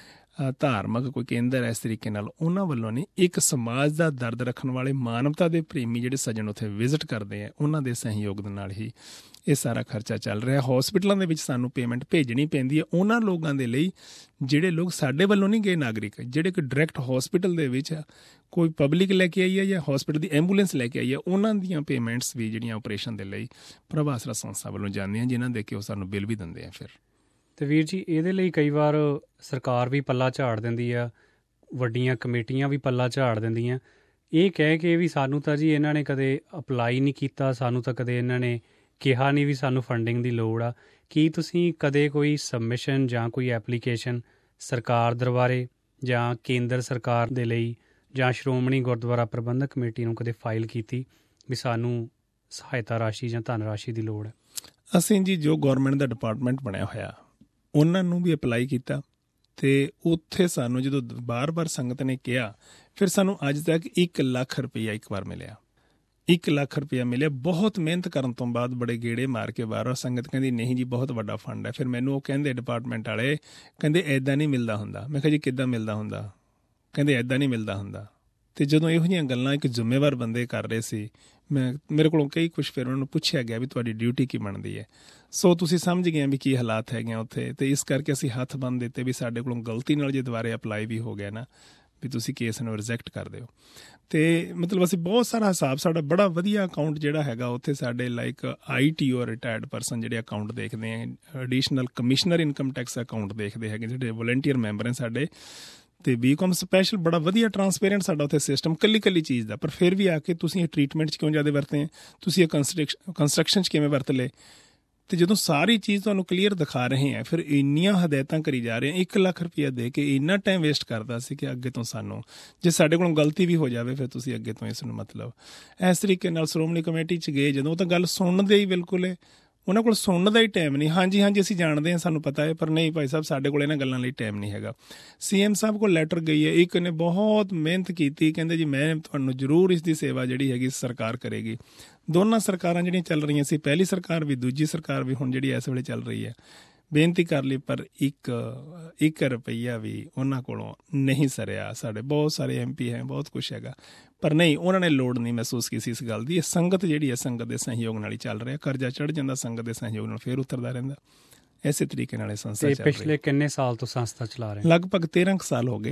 ਧਾਰਮਿਕ ਕੋਈ ਕੇਂਦਰ ਇਸ ਤਰੀਕੇ ਨਾਲ ਉਹਨਾਂ ਵੱਲੋਂ ਨਹੀਂ, ਇੱਕ ਸਮਾਜ ਦਾ ਦਰਦ ਰੱਖਣ ਵਾਲੇ ਮਾਨਵਤਾ ਦੇ ਪ੍ਰੇਮੀ ਜਿਹੜੇ ਸੱਜਣ ਉੱਥੇ ਵਿਜ਼ਿਟ ਕਰਦੇ ਆ, ਉਹਨਾਂ ਦੇ ਸਹਿਯੋਗ ਦੇ ਨਾਲ ਹੀ ਇਹ ਸਾਰਾ ਖਰਚਾ ਚੱਲ ਰਿਹਾ। ਹੋਸਪਿਟਲਾਂ ਦੇ ਵਿੱਚ ਸਾਨੂੰ ਪੇਮੈਂਟ ਭੇਜਣੀ ਪੈਂਦੀ ਹੈ ਉਹਨਾਂ ਲੋਕਾਂ ਦੇ ਲਈ ਜਿਹੜੇ ਲੋਕ ਸਾਡੇ ਵੱਲੋਂ ਨਹੀਂ ਗਏ ਨਾਗਰਿਕ, ਜਿਹੜੇ ਕਿ ਡਾਇਰੈਕਟ ਹੋਸਪਿਟਲ ਦੇ ਵਿੱਚ ਕੋਈ ਪਬਲਿਕ ਲੈ ਕੇ ਆਈ ਹੈ ਜਾਂ ਹੋਸਪਿਟਲ ਦੀ ਐਂਬੂਲੈਂਸ ਲੈ ਕੇ ਆਈ ਹੈ, ਉਹਨਾਂ ਦੀਆਂ ਪੇਮੈਂਟਸ ਵੀ ਜਿਹੜੀਆਂ ਆਪਰੇਸ਼ਨ ਦੇ ਲਈ ਪ੍ਰਭ ਆਸਰਾ ਸੰਸਥਾ ਵੱਲੋਂ ਜਾਂਦੀਆਂ, ਜਿਨ੍ਹਾਂ ਦੇ ਕੇ ਉਹ ਸਾਨੂੰ ਬਿੱਲ ਵੀ ਦਿੰਦੇ ਆ। ਫਿਰ ਅਤੇ ਵੀਰ ਜੀ ਇਹਦੇ ਲਈ ਕਈ ਵਾਰ ਸਰਕਾਰ ਵੀ ਪੱਲਾ ਝਾੜ ਦਿੰਦੀ ਆ, ਵੱਡੀਆਂ ਕਮੇਟੀਆਂ ਵੀ ਪੱਲਾ ਝਾੜ ਦਿੰਦੀਆਂ, ਇਹ ਕਹਿ ਕੇ ਵੀ ਸਾਨੂੰ ਤਾਂ ਜੀ ਇਹਨਾਂ ਨੇ ਕਦੇ ਅਪਲਾਈ ਨਹੀਂ ਕੀਤਾ, ਸਾਨੂੰ ਤਾਂ ਕਦੇ ਇਹਨਾਂ ਨੇ ਕਿਹਾ ਨਹੀਂ ਵੀ ਸਾਨੂੰ ਫੰਡਿੰਗ ਦੀ ਲੋੜ ਆ। ਕੀ ਤੁਸੀਂ ਕਦੇ ਕੋਈ ਸਬਮਿਸ਼ਨ ਜਾਂ ਕੋਈ ਐਪਲੀਕੇਸ਼ਨ ਸਰਕਾਰ ਦਰਬਾਰੇ ਜਾਂ ਕੇਂਦਰ ਸਰਕਾਰ ਦੇ ਲਈ ਜਾਂ ਸ਼੍ਰੋਮਣੀ ਗੁਰਦੁਆਰਾ ਪ੍ਰਬੰਧਕ ਕਮੇਟੀ ਨੂੰ ਕਦੇ ਫਾਈਲ ਕੀਤੀ ਵੀ ਸਾਨੂੰ ਸਹਾਇਤਾ ਰਾਸ਼ੀ ਜਾਂ ਧਨ ਰਾਸ਼ੀ ਦੀ ਲੋੜ ਹੈ? ਅਸੀਂ ਜੀ ਜੋ ਗੌਰਮੈਂਟ ਦਾ ਡਿਪਾਰਟਮੈਂਟ ਬਣਿਆ ਹੋਇਆ ਉਹਨਾਂ ਨੂੰ ਵੀ ਅਪਲਾਈ ਕੀਤਾ, ਅਤੇ ਉੱਥੇ ਸਾਨੂੰ ਜਦੋਂ ਬਾਰ-ਬਾਰ ਸੰਗਤ ਨੇ ਕਿਹਾ, ਫਿਰ ਸਾਨੂੰ ਅੱਜ ਤੱਕ ਇੱਕ ਲੱਖ ਰੁਪਈਆ ਇੱਕ ਵਾਰ ਮਿਲਿਆ, ਇੱਕ ਲੱਖ ਰੁਪਈਆ ਮਿਲਿਆ। ਬਹੁਤ ਮਿਹਨਤ ਕਰਨ ਤੋਂ ਬਾਅਦ ਬੜੇ ਗੇੜੇ ਮਾਰ ਕੇ ਬਾਹਰੋਂ ਸੰਗਤ ਕਹਿੰਦੀ ਨਹੀਂ ਜੀ ਬਹੁਤ ਵੱਡਾ ਫੰਡ ਹੈ। ਫਿਰ ਮੈਨੂੰ ਉਹ ਕਹਿੰਦੇ ਡਿਪਾਰਟਮੈਂਟ ਵਾਲੇ, ਕਹਿੰਦੇ ਇੱਦਾਂ ਨਹੀਂ ਮਿਲਦਾ ਹੁੰਦਾ। ਮੈਂ ਕਿਹਾ ਜੀ ਕਿੱਦਾਂ ਮਿਲਦਾ ਹੁੰਦਾ? ਕਹਿੰਦੇ ਇੱਦਾਂ ਨਹੀਂ ਮਿਲਦਾ ਹੁੰਦਾ। ਅਤੇ ਜਦੋਂ ਇਹੋ ਜਿਹੀਆਂ ਗੱਲਾਂ ਇੱਕ ਜ਼ਿੰਮੇਵਾਰ ਬੰਦੇ ਕਰ ਰਹੇ ਸੀ, ਮੈਂ ਮੇਰੇ ਕੋਲੋਂ ਕਈ ਕੁਛ ਫਿਰ ਉਹਨਾਂ ਨੂੰ ਪੁੱਛਿਆ ਗਿਆ ਵੀ ਤੁਹਾਡੀ ਡਿਊਟੀ ਕੀ ਬਣਦੀ ਹੈ। ਸੋ ਤੁਸੀਂ ਸਮਝ ਗਏ ਵੀ ਕੀ ਹਾਲਾਤ ਹੈਗੇ ਆ ਉੱਥੇ, ਅਤੇ ਇਸ ਕਰਕੇ ਅਸੀਂ ਹੱਥ ਬੰਨ੍ਹ ਦਿੱਤੇ ਵੀ ਸਾਡੇ ਕੋਲੋਂ ਗਲਤੀ ਨਾਲ ਜੇ ਦੁਬਾਰੇ ਅਪਲਾਈ ਵੀ ਹੋ ਗਿਆ ਨਾ, ਵੀ ਤੁਸੀਂ ਕੇਸ ਨੂੰ ਰਿਜੈਕਟ ਕਰ ਦਿਓ। ਅਤੇ ਮਤਲਬ ਅਸੀਂ ਬਹੁਤ ਸਾਰਾ ਹਿਸਾਬ, ਸਾਡਾ ਬੜਾ ਵਧੀਆ ਅਕਾਊਂਟ ਜਿਹੜਾ ਹੈਗਾ ਉੱਥੇ ਸਾਡੇ like I T O retired person ਜਿਹੜੇ ਅਕਾਊਂਟ ਦੇਖਦੇ ਆ, additional commissioner income tax account ਦੇਖਦੇ ਹੈਗੇ, ਜਿਹੜੇ ਵਲੰਟੀਅਰ ਮੈਂਬਰ ਹੈ ਸਾਡੇ, ਅਤੇ ਬੀ ਕਾਮ ਸਪੈਸ਼ਲ ਬੜਾ ਵਧੀਆ ਟਰਾਂਸਪੇਰੈਂਟ ਸਾਡਾ ਉੱਥੇ ਸਿਸਟਮ ਕੱਲੀ ਕੱਲੀ ਚੀਜ਼ ਦਾ। ਪਰ ਫਿਰ ਵੀ ਆ ਕੇ ਤੁਸੀਂ ਇਹ ਟਰੀਟਮੈਂਟ 'ਚ ਕਿਉਂ ਜ਼ਿਆਦਾ ਵਰਤੇ ਹੈ, ਤੁਸੀਂ ਇਹ ਕੰਸਟਰਕਸ਼ਨ ਕੰਸਟਰਕਸ਼ਨ 'ਚ ਕਿਵੇਂ ਵਰਤ ਲਏ, ਅਤੇ ਜਦੋਂ ਸਾਰੀ ਚੀਜ਼ ਤੁਹਾਨੂੰ ਕਲੀਅਰ ਦਿਖਾ ਰਹੇ ਹੈ, ਫਿਰ ਇੰਨੀਆਂ ਹਦਾਇਤਾਂ ਕਰੀ ਜਾ ਰਹੇ, ਇੱਕ ਲੱਖ ਰੁਪਈਆ ਦੇ ਕੇ ਇੰਨਾ ਟਾਈਮ ਵੇਸਟ ਕਰਦਾ ਸੀ ਕਿ ਅੱਗੇ ਤੋਂ ਸਾਨੂੰ ਜੇ ਸਾਡੇ ਕੋਲੋਂ ਗਲਤੀ ਵੀ ਹੋ ਜਾਵੇ, ਫਿਰ ਤੁਸੀਂ ਅੱਗੇ ਤੋਂ ਇਸ ਨੂੰ ਮਤਲਬ ਇਸ ਤਰੀਕੇ ਨਾਲ ਸ਼੍ਰੋਮਣੀ ਕਮੇਟੀ 'ਚ ਗਏ ਜਦੋਂ, ਤਾਂ ਗੱਲ ਸੁਣਦੇ ਹੀ ਬਿਲਕੁਲ ਉਹਨਾਂ ਕੋਲ ਸੁਣਨ ਦਾ ਹੀ ਟਾਈਮ ਨਹੀਂ। ਹਾਂਜੀ ਹਾਂਜੀ ਅਸੀਂ ਜਾਣਦੇ ਹਾਂ, ਸਾਨੂੰ ਪਤਾ ਹੈ, ਪਰ ਨਹੀਂ ਭਾਈ ਸਾਹਿਬ ਸਾਡੇ ਕੋਲ ਇਹਨਾਂ ਗੱਲਾਂ ਲਈ ਟਾਈਮ ਨਹੀਂ ਹੈਗਾ। ਸੀ ਐਮ ਸਾਹਿਬ ਕੋਲ ਲੈਟਰ ਗਈ ਹੈ, ਇੱਕ ਨੇ ਬਹੁਤ ਮਿਹਨਤ ਕੀਤੀ, ਕਹਿੰਦੇ ਜੀ ਮੈਂ ਤੁਹਾਨੂੰ ਜ਼ਰੂਰ ਇਸ ਦੀ ਸੇਵਾ ਜਿਹੜੀ ਹੈਗੀ ਸਰਕਾਰ ਕਰੇਗੀ। ਦੋਨਾਂ ਸਰਕਾਰਾਂ ਜਿਹੜੀਆਂ ਚੱਲ ਰਹੀਆਂ ਸੀ, ਪਹਿਲੀ ਸਰਕਾਰ ਵੀ ਦੂਜੀ ਸਰਕਾਰ ਵੀ ਹੁਣ ਜਿਹੜੀ ਇਸ ਵੇਲੇ ਚੱਲ ਰਹੀ ਹੈ, ਬੇਨਤੀ ਕਰ ਲਈ, ਪਰ ਇੱਕ ਇੱਕ ਰੁਪਈਆ ਵੀ ਉਹਨਾਂ ਕੋਲੋਂ ਨਹੀਂ ਸਰਿਆ। ਸਾਡੇ ਬਹੁਤ ਸਾਰੇ ਐਮ ਪੀ ਹੈ, ਬਹੁਤ ਕੁਛ ਹੈਗਾ, ਪਰ ਨਹੀਂ, ਉਹਨਾਂ ਨੇ ਲੋੜ ਨਹੀਂ ਮਹਿਸੂਸ ਕੀਤੀ ਇਸ ਗੱਲ ਦੀ। ਇਹ ਸੰਗਤ ਜਿਹੜੀ ਹੈ, ਸੰਗਤ ਦੇ ਸਹਿਯੋਗ ਨਾਲ ਹੀ ਚੱਲ ਰਿਹਾ। ਕਰਜ਼ਾ ਚੜ੍ਹ ਜਾਂਦਾ ਸੰਗਤ ਦੇ ਸਹਿਯੋਗ ਨਾਲ, ਫਿਰ ਉਤਰਦਾ ਰਹਿੰਦਾ। ਇਸੇ ਤਰੀਕੇ ਨਾਲ ਇਹ ਸੰਸਥਾ ਚੱਲ ਰਹੀ ਹੈ। ਪਿਛਲੇ ਕਿੰਨੇ ਸਾਲ ਤੋਂ ਸੰਸਥਾ ਚਲਾ ਰਹੇ? ਲਗਭਗ ਤੇਰਾਂ ਕੁ ਸਾਲ ਹੋ ਗਏ,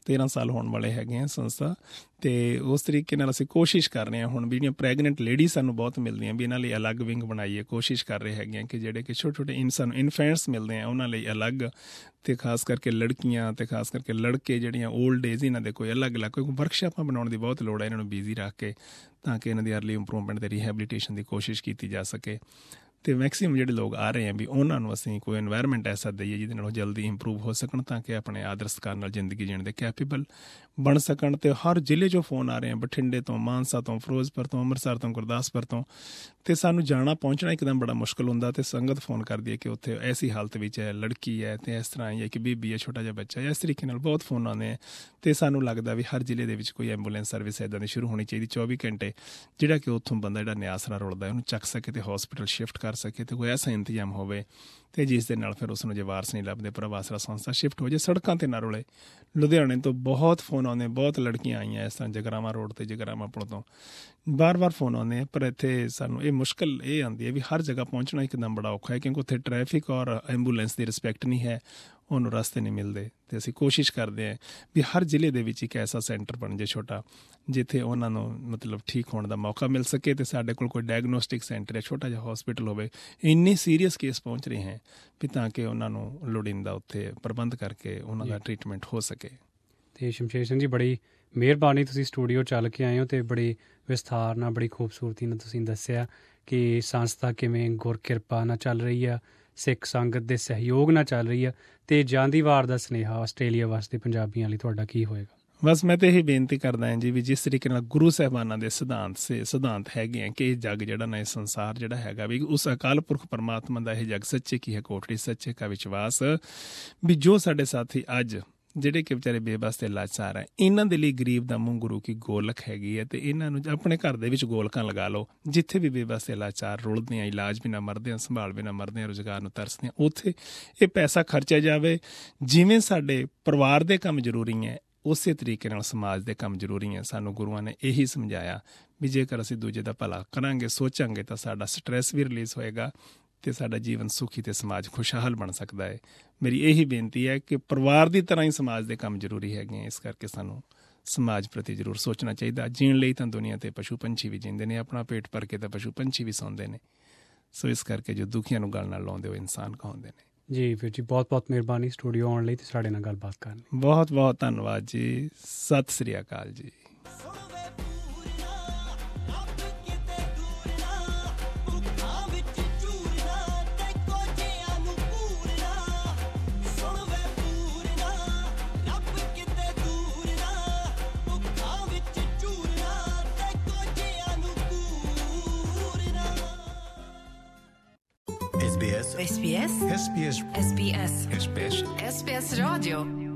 ਤੇਰਾਂ ਸਾਲ ਹੋਣ ਵਾਲੇ ਹੈਗੇ ਆ ਸੰਸਥਾ, ਅਤੇ ਉਸ ਤਰੀਕੇ ਨਾਲ ਅਸੀਂ ਕੋਸ਼ਿਸ਼ ਕਰ ਰਹੇ ਹਾਂ ਹੁਣ ਵੀ ਜਿਹੜੀਆਂ ਪ੍ਰੈਗਨੈਂਟ ਲੇਡੀਜ਼ ਸਾਨੂੰ ਬਹੁਤ ਮਿਲਦੀਆਂ ਵੀ ਇਹਨਾਂ ਲਈ ਅਲੱਗ ਵਿੰਗ ਬਣਾਈਏ। ਕੋਸ਼ਿਸ਼ ਕਰ ਰਹੇ ਹੈਗੇ ਆ ਕਿ ਜਿਹੜੇ ਕਿ ਛੋਟੇ ਛੋਟੇ ਇਨ ਸਾਨੂੰ ਇਨਫੈਂਟਸ ਮਿਲਦੇ ਆ ਉਹਨਾਂ ਲਈ ਅਲੱਗ, ਅਤੇ ਖਾਸ ਕਰਕੇ ਲੜਕੀਆਂ ਅਤੇ ਖਾਸ ਕਰਕੇ ਲੜਕੇ ਜਿਹੜੀਆਂ ਓਲਡ ਏਜ ਇਹਨਾਂ ਦੇ ਕੋਈ ਅਲੱਗ ਅਲੱਗ ਕੋਈ ਵਰਕਸ਼ਾਪਾਂ ਬਣਾਉਣ ਦੀ ਬਹੁਤ ਲੋੜ ਹੈ ਇਹਨਾਂ ਨੂੰ ਬਿਜ਼ੀ ਰੱਖ ਕੇ, ਤਾਂ ਕਿ ਇਹਨਾਂ ਦੀ ਅਰਲੀ ਇੰਪਰੂਵਮੈਂਟ ਅਤੇ ਰੀਹੈਬਲੀਟੇਸ਼ਨ ਦੀ ਕੋਸ਼ਿਸ਼ ਕੀਤੀ ਜਾ ਸਕੇ। ਅਤੇ ਮੈਕਸੀਮਮ ਜਿਹੜੇ ਲੋਕ ਆ ਰਹੇ ਆ ਵੀ ਉਹਨਾਂ ਨੂੰ ਅਸੀਂ ਕੋਈ ਇਨਵਾਇਰਮੈਂਟ ਐਸਾ ਦਈਏ ਜਿਹਦੇ ਨਾਲ ਉਹ ਜਲਦੀ ਇੰਪਰੂਵ ਹੋ ਸਕਣ, ਤਾਂ ਕਿ ਆਪਣੇ ਆਦਰ ਸਤਿਕਾਰ ਨਾਲ ਜ਼ਿੰਦਗੀ ਜੀਣ ਦੇ ਕੈਪੇਬਲ ਬਣ ਸਕਣ। ਅਤੇ ਹਰ ਜ਼ਿਲ੍ਹੇ 'ਚੋਂ ਫੋਨ ਆ ਰਹੇ ਆ, ਬਠਿੰਡੇ ਤੋਂ, ਮਾਨਸਾ ਤੋਂ, ਫਿਰੋਜ਼ਪੁਰ ਤੋਂ, ਅੰਮ੍ਰਿਤਸਰ ਤੋਂ, ਗੁਰਦਾਸਪੁਰ ਤੋਂ, ਅਤੇ ਸਾਨੂੰ ਜਾਣਾ ਪਹੁੰਚਣਾ ਇੱਕਦਮ ਬੜਾ ਮੁਸ਼ਕਿਲ ਹੁੰਦਾ। ਅਤੇ ਸੰਗਤ ਫੋਨ ਕਰਦੀ ਹੈ ਕਿ ਉੱਥੇ ਐਸੀ ਹਾਲਤ ਵਿੱਚ ਹੈ, ਲੜਕੀ ਹੈ, ਅਤੇ ਇਸ ਤਰ੍ਹਾਂ ਹੈ ਕਿ ਬੀਬੀ ਹੈ, ਛੋਟਾ ਜਿਹਾ ਬੱਚਾ ਹੈ, ਇਸ ਤਰੀਕੇ ਨਾਲ ਬਹੁਤ ਫੋਨ ਆਉਂਦੇ ਆ। ਅਤੇ ਸਾਨੂੰ ਲੱਗਦਾ ਵੀ ਹਰ ਜ਼ਿਲ੍ਹੇ ਦੇ ਵਿੱਚ ਕੋਈ ਐਂਬੂਲੈਂਸ ਸਰਵਿਸ ਇੱਦਾਂ ਦੀ ਸ਼ੁਰੂ ਹੋਣੀ ਚਾਹੀਦੀ ਚੌਵੀ ਘੰਟੇ, ਜਿਹੜਾ ਕਿ ਉੱਥੋਂ ਬੰਦਾ ਜਿਹੜਾ ਨਿਆਸਰਾ ਰੁਲਦਾ ਉਹਨੂੰ ਚੱਕ ਸਕੇ ਅਤੇ ਹੋਸਪਿਟਲ ਸ਼ਿਫਟ ਕਰ ਸਕੇ, ਅਤੇ ਕੋਈ ਐਸਾ ਇੰਤਜ਼ਾਮ ਹੋਵੇ ਅਤੇ ਜਿਸ ਦੇ ਨਾਲ ਫਿਰ ਉਸ ਨੂੰ ਜੇ ਵਾਰਸ ਨਹੀਂ ਲੱਭਦੇ ਪ੍ਰਭ ਆਸਰਾ ਸੰਸਥਾ ਸ਼ਿਫਟ ਹੋ ਜੇ, ਸੜਕਾਂ 'ਤੇ ਨਾ ਰੁਲੇ। ਲੁਧਿਆਣੇ ਤੋਂ ਬਹੁਤ ਫੋਨ ਆਉਂਦੇ, ਬਹੁਤ ਲੜਕੀਆਂ ਆਈਆਂ ਇਸ ਤਰ੍ਹਾਂ ਜਗਰਾਵਾਂ ਰੋਡ ਤੇ, ਜਗਰਾਵਾਂ ਪੁਲ ਤੋਂ ਬਾਰ ਬਾਰ ਫੋਨ ਆਉਂਦੇ ਆ। ਪਰ ਇੱਥੇ ਸਾਨੂੰ ਇਹ ਮੁਸ਼ਕਿਲ ਇਹ ਆਉਂਦੀ ਹੈ ਵੀ ਹਰ ਜਗ੍ਹਾ ਪਹੁੰਚਣਾ ਇੱਕਦਮ ਬੜਾ ਔਖਾ ਹੈ, ਕਿਉਂਕਿ ਉੱਥੇ ਟਰੈਫਿਕ ਔਰ ਐਂਬੂਲੈਂਸ ਦੀ ਰਿਸਪੈਕਟ ਨਹੀਂ ਹੈ, ਉਹਨੂੰ ਰਸਤੇ ਨਹੀਂ ਮਿਲਦੇ। ਅਤੇ ਅਸੀਂ ਕੋਸ਼ਿਸ਼ ਕਰਦੇ ਹਾਂ ਵੀ ਹਰ ਜ਼ਿਲ੍ਹੇ ਦੇ ਵਿੱਚ ਇੱਕ ਐਸਾ ਸੈਂਟਰ ਬਣ ਜੇ ਛੋਟਾ, ਜਿੱਥੇ ਉਹਨਾਂ ਨੂੰ ਮਤਲਬ ਠੀਕ ਹੋਣ ਦਾ ਮੌਕਾ ਮਿਲ ਸਕੇ, ਅਤੇ ਸਾਡੇ ਕੋਲ ਕੋਈ ਡਾਇਗਨੋਸਟਿਕ ਸੈਂਟਰ ਜਾਂ ਛੋਟਾ ਜਿਹਾ ਹੌਸਪੀਟਲ ਹੋਵੇ। ਇੰਨੇ ਸੀਰੀਅਸ ਕੇਸ ਪਹੁੰਚ ਰਹੇ ਹੈ ਵੀ ਤਾਂ ਕਿ ਉਹਨਾਂ ਨੂੰ ਲੋੜੀਂਦਾ ਉੱਥੇ ਪ੍ਰਬੰਧ ਕਰਕੇ ਉਹਨਾਂ ਦਾ ਟਰੀਟਮੈਂਟ ਹੋ ਸਕੇ। ਅਤੇ ਸ਼ਮਸ਼ੇਰ ਸਿੰਘ ਜੀ, ਬੜੀ ਮਿਹਰਬਾਨੀ, ਤੁਸੀਂ ਸਟੂਡੀਓ ਚੱਲ ਕੇ ਆਏ ਹੋ ਅਤੇ ਬੜੀ ਵਿਸਥਾਰ ਨਾਲ, ਬੜੀ ਖੂਬਸੂਰਤੀ ਨਾਲ ਤੁਸੀਂ ਦੱਸਿਆ ਕਿ ਸੰਸਥਾ ਕਿਵੇਂ ਗੁਰ ਕਿਰਪਾ ਨਾਲ ਚੱਲ ਰਹੀ ਆ, ਸਿੱਖ ਸੰਗਤ ਦੇ ਸਹਿਯੋਗ ਨਾਲ ਚੱਲ ਰਹੀ ਆ, ਅਤੇ ਜਾਂਦੀ ਵਾਰ ਦਾ ਸੁਨੇਹਾ ਆਸਟ੍ਰੇਲੀਆ ਵਾਸਤੇ ਪੰਜਾਬੀਆਂ ਲਈ ਤੁਹਾਡਾ ਕੀ ਹੋਏਗਾ? ਬਸ ਮੈਂ ਤਾਂ ਇਹੀ ਬੇਨਤੀ ਕਰਦਾ ਹਾਂ ਜੀ ਵੀ ਜਿਸ ਤਰੀਕੇ ਨਾਲ ਗੁਰੂ ਸਾਹਿਬਾਨਾਂ ਦੇ ਸਿਧਾਂਤ ਸੇ ਸਿਧਾਂਤ ਹੈਗੇ ਆ ਕਿ ਇਹ ਜੱਗ ਜਿਹੜਾ ਨਾ, ਇਹ ਸੰਸਾਰ ਜਿਹੜਾ ਹੈਗਾ ਵੀ ਉਸ ਅਕਾਲ ਪੁਰਖ ਪਰਮਾਤਮਾ ਦਾ ਇਹ ਜੱਗ ਸੱਚੇ ਕੀ ਹੈ ਕੋਠੜੀ, ਸੱਚੇ ਕਾ ਵਿਸ਼ਵਾਸ, ਵੀ ਜੋ ਸਾਡੇ ਸਾਥੀ ਅੱਜ ਜਿਹੜੇ ਕਿ ਵਿਚਾਰੇ ਬੇਬਸ ਤੇ ਲਾਚਾਰ ਹੈ, ਇਹਨਾਂ ਦੇ ਲਈ ਗਰੀਬ ਦਾ ਮੂੰਹ ਗੁਰੂ ਕੀ ਗੋਲਕ ਹੈਗੀ ਹੈ। ਅਤੇ ਇਹਨਾਂ ਨੂੰ ਆਪਣੇ ਘਰ ਦੇ ਵਿੱਚ ਗੋਲਕਾਂ ਲਗਾ ਲਓ, ਜਿੱਥੇ ਵੀ ਬੇਬਸ ਤੇ ਲਾਚਾਰ ਰੁਲਦੇ ਆ, ਇਲਾਜ ਵੀ ਨਾ ਮਰਦੇ ਆ, ਸੰਭਾਲ ਵੀ ਨਾ ਮਰਦੇ ਆ, ਰੁਜ਼ਗਾਰ ਨੂੰ ਤਰਸਦੇ ਆ, ਉੱਥੇ ਇਹ ਪੈਸਾ ਖਰਚਿਆ ਜਾਵੇ। ਜਿਵੇਂ ਸਾਡੇ ਪਰਿਵਾਰ ਦੇ ਕੰਮ ਜ਼ਰੂਰੀ ਹੈ, ਉਸੇ ਤਰੀਕੇ ਨਾਲ ਸਮਾਜ ਦੇ ਕੰਮ ਜ਼ਰੂਰੀ ਹੈ। ਸਾਨੂੰ ਗੁਰੂਆਂ ਨੇ ਇਹੀ ਸਮਝਾਇਆ ਵੀ ਜੇਕਰ ਅਸੀਂ ਦੂਜੇ ਦਾ ਭਲਾ ਕਰਾਂਗੇ, ਸੋਚਾਂਗੇ, ਤਾਂ ਸਾਡਾ ਸਟਰੈਸ ਵੀ ਰਿਲੀਜ਼ ਹੋਏਗਾ ਅਤੇ ਸਾਡਾ ਜੀਵਨ ਸੁਖੀ ਅਤੇ ਸਮਾਜ ਖੁਸ਼ਹਾਲ ਬਣ ਸਕਦਾ ਹੈ। ਮੇਰੀ ਇਹੀ ਬੇਨਤੀ ਹੈ ਕਿ ਪਰਿਵਾਰ ਦੀ ਤਰ੍ਹਾਂ ਹੀ ਸਮਾਜ ਦੇ ਕੰਮ ਜ਼ਰੂਰੀ ਹੈਗੇ, ਇਸ ਕਰਕੇ ਸਾਨੂੰ ਸਮਾਜ ਪ੍ਰਤੀ ਜ਼ਰੂਰ ਸੋਚਣਾ ਚਾਹੀਦਾ। ਜੀਣ ਲਈ ਤਾਂ ਦੁਨੀਆ 'ਤੇ ਪਸ਼ੂ ਪੰਛੀ ਵੀ ਜੀਂਦੇ ਨੇ, ਆਪਣਾ ਪੇਟ ਭਰ ਕੇ ਤਾਂ ਪਸ਼ੂ ਪੰਛੀ ਵੀ ਸੌਂਦੇ ਨੇ। ਸੋ ਇਸ ਕਰਕੇ ਜੋ ਦੁਖੀਆਂ ਨੂੰ ਗੱਲ ਨਾਲ ਲਾਉਂਦੇ ਉਹ ਇਨਸਾਨ ਕਹਾਉਂਦੇ ਨੇ। ਜੀ ਵੀਰ ਜੀ, ਬਹੁਤ ਬਹੁਤ ਮਿਹਰਬਾਨੀ ਸਟੂਡੀਓ ਆਉਣ ਲਈ ਅਤੇ ਸਾਡੇ ਨਾਲ ਗੱਲਬਾਤ ਕਰਨ। ਬਹੁਤ ਬਹੁਤ ਧੰਨਵਾਦ ਜੀ। ਸਤਿ ਸ੍ਰੀ ਅਕਾਲ ਜੀ। S B S S B S S B S S B S S B S S B S Radio